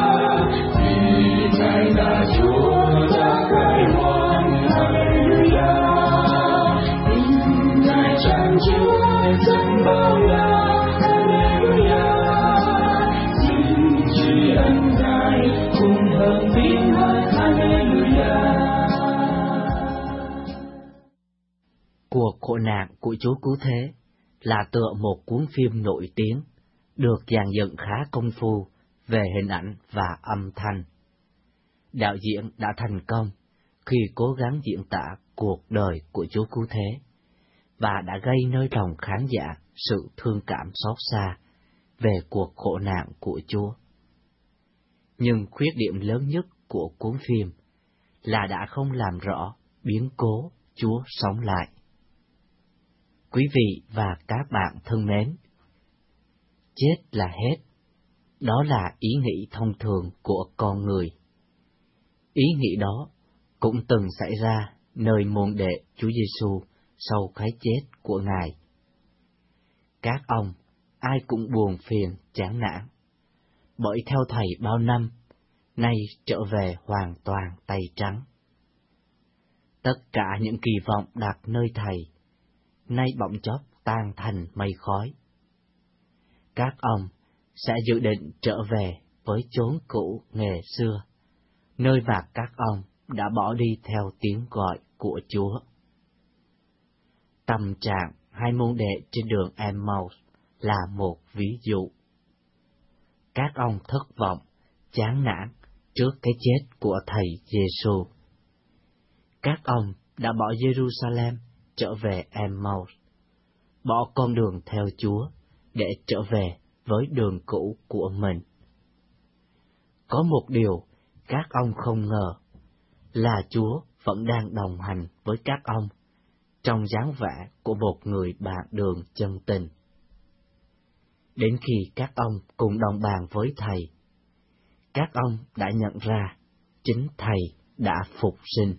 Là Chúa đã khởi hoàn, Hallelujah. Tình Ngài chan chứa dân bao la, Hallelujah. Xin tri ân Ngài cùng hợp tín hát, Hallelujah. Cuộc khổ nạn của Chúa Cứu Thế là tựa một cuốn phim nổi tiếng, được dàn dựng khá công phu về hình ảnh và âm thanh. Đạo diễn đã thành công khi cố gắng diễn tả cuộc đời của Chúa Cứu Thế, và đã gây nơi lòng khán giả sự thương cảm xót xa về cuộc khổ nạn của Chúa. Nhưng khuyết điểm lớn nhất của cuốn phim là đã không làm rõ biến cố Chúa sống lại. Quý vị và các bạn thân mến, chết là hết, đó là ý nghĩ thông thường của con người. Ý nghĩ đó cũng từng xảy ra nơi môn đệ Chúa Giêsu sau cái chết của Ngài. Các ông, ai cũng buồn phiền, chán nản, bởi theo Thầy bao năm, nay trở về hoàn toàn tay trắng. Tất cả những kỳ vọng đặt nơi Thầy, nay bỗng chốc tan thành mây khói. Các ông sẽ dự định trở về với chốn cũ ngày xưa, nơi mà các ông đã bỏ đi theo tiếng gọi của Chúa. Tâm trạng hai môn đệ trên đường Emmaus là một ví dụ. Các ông thất vọng, chán nản trước cái chết của Thầy Giêsu. Các ông đã bỏ Jerusalem trở về Emmaus, bỏ con đường theo Chúa để trở về với đường cũ của mình. Có một điều các ông không ngờ là Chúa vẫn đang đồng hành với các ông trong dáng vẻ của một người bạn đường chân tình. Đến khi các ông cùng đồng bàn với Thầy, các ông đã nhận ra chính Thầy đã phục sinh.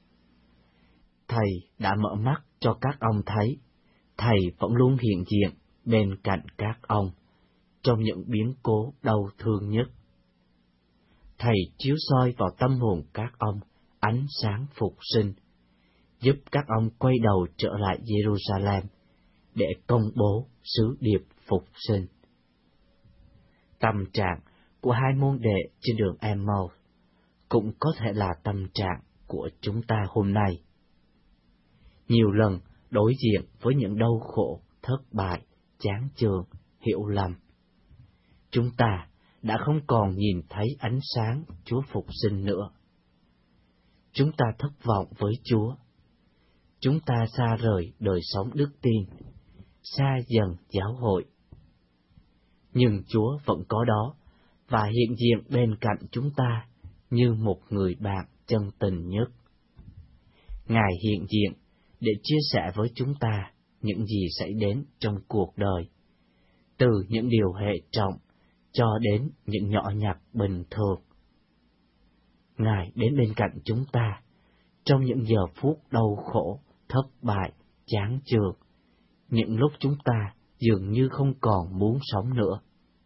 Thầy đã mở mắt cho các ông thấy Thầy vẫn luôn hiện diện bên cạnh các ông trong những biến cố đau thương nhất. Thầy chiếu soi vào tâm hồn các ông ánh sáng phục sinh, giúp các ông quay đầu trở lại Jerusalem để công bố sứ điệp phục sinh. Tâm trạng của hai môn đệ trên đường Emmaus cũng có thể là tâm trạng của chúng ta hôm nay. Nhiều lần đối diện với những đau khổ, thất bại, chán chường, hiểu lầm, chúng ta đã không còn nhìn thấy ánh sáng Chúa phục sinh nữa. Chúng ta thất vọng với Chúa. Chúng ta xa rời đời sống đức tin, xa dần giáo hội. Nhưng Chúa vẫn có đó và hiện diện bên cạnh chúng ta như một người bạn chân tình nhất. Ngài hiện diện để chia sẻ với chúng ta những gì xảy đến trong cuộc đời, từ những điều hệ trọng cho đến những nhỏ nhặt bình thường. Ngài đến bên cạnh chúng ta trong những giờ phút đau khổ, thất bại, chán chường, những lúc chúng ta dường như không còn muốn sống nữa.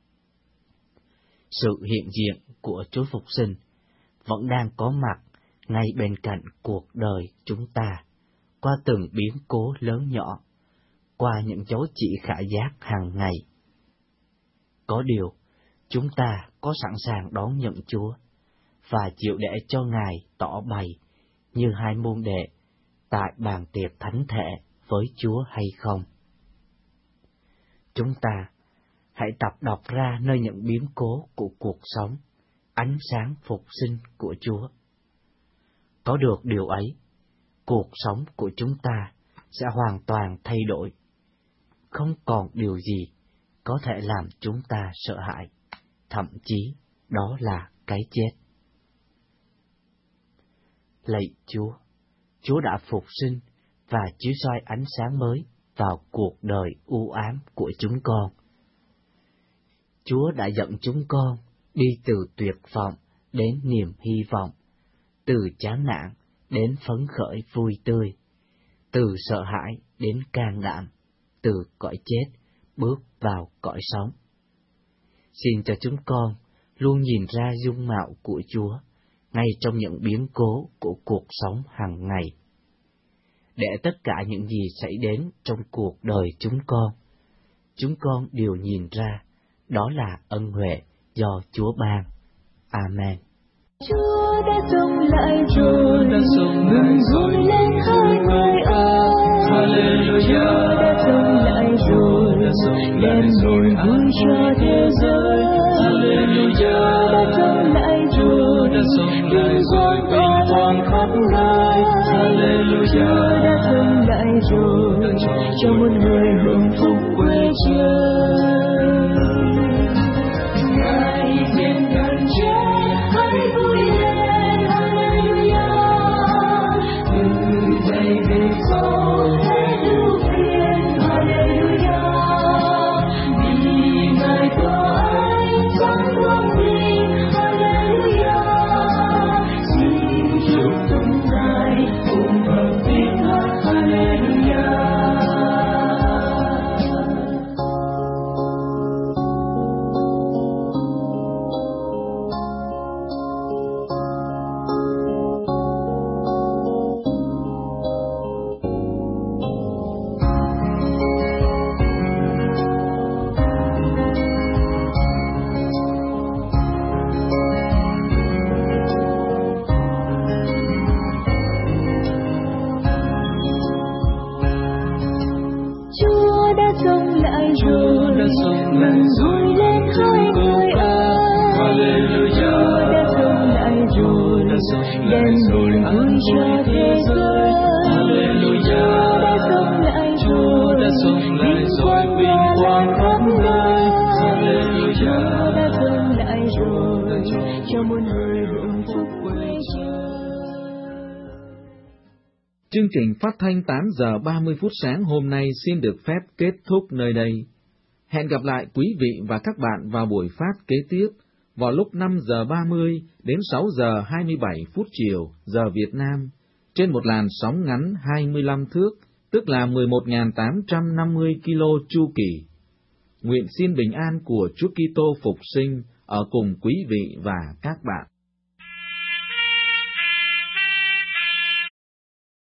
Sự hiện diện của Chúa Phục sinh vẫn đang có mặt ngay bên cạnh cuộc đời chúng ta, qua từng biến cố lớn nhỏ, qua những dấu chỉ khả giác hàng ngày. Có điều, chúng ta có sẵn sàng đón nhận Chúa và chịu để cho Ngài tỏ bày như hai môn đệ tại bàn tiệc thánh thể với Chúa hay không? Chúng ta hãy tập đọc ra nơi những biến cố của cuộc sống, ánh sáng phục sinh của Chúa. Có được điều ấy, cuộc sống của chúng ta sẽ hoàn toàn thay đổi. Không còn điều gì có thể làm chúng ta sợ hãi, thậm chí đó là cái chết. Lạy Chúa, Chúa đã phục sinh và chiếu soi ánh sáng mới vào cuộc đời u ám của chúng con. Chúa đã dẫn chúng con đi từ tuyệt vọng đến niềm hy vọng, từ chán nản đến phấn khởi vui tươi, từ sợ hãi đến can đảm, từ cõi chết bước vào cõi sống. Xin cho chúng con luôn nhìn ra dung mạo của Chúa ngay trong những biến cố của cuộc sống hàng ngày, để tất cả những gì xảy đến trong cuộc đời chúng con, chúng con đều nhìn ra đó là ân huệ do Chúa ban. Amen. Chúa đã sống lại rồi, mừng vui lên hai người ơi. Chúa đã sống lại rồi, đem niềm vui cho thế giới. Chúa đã sống lại rồi, vinh quang tỏa lan khắp nơi. Chúa đã sống lại rồi, cho muôn người hưởng phúc quê trời. Ngài thiên thần chết, hãy vui lên, Hallelujah. Từ đây về sau hết ưu phiền, Hallelujah. Vì Ngài có ánh sáng quang minh, Hallelujah. Xin chúc tụng Ngài cùng hợp tiếng hát, Hallelujah. Chúa đã sống lại rồi, mừng vui lên hai người ơi. Chúa đã sống lại rồi, đem niềm vui cho thế giới. Chúa đã sống lại rồi, vinh quang tỏa lan khắp nơi. Chúa đã sống lại rồi, cho muôn người hưởng phúc quê trời. Chương trình phát thanh tám giờ ba mươi phút sáng hôm nay xin được phép kết thúc nơi đây. Hẹn gặp lại quý vị và các bạn vào buổi phát kế tiếp vào lúc năm giờ ba mươi đến sáu giờ hai mươi bảy phút chiều giờ Việt Nam trên một làn sóng ngắn hai mươi lăm thước, tức là mười một nghìn tám trăm năm mươi ki lô chu kỳ. Nguyện xin bình an của Chúa Kitô phục sinh ở cùng quý vị và các bạn.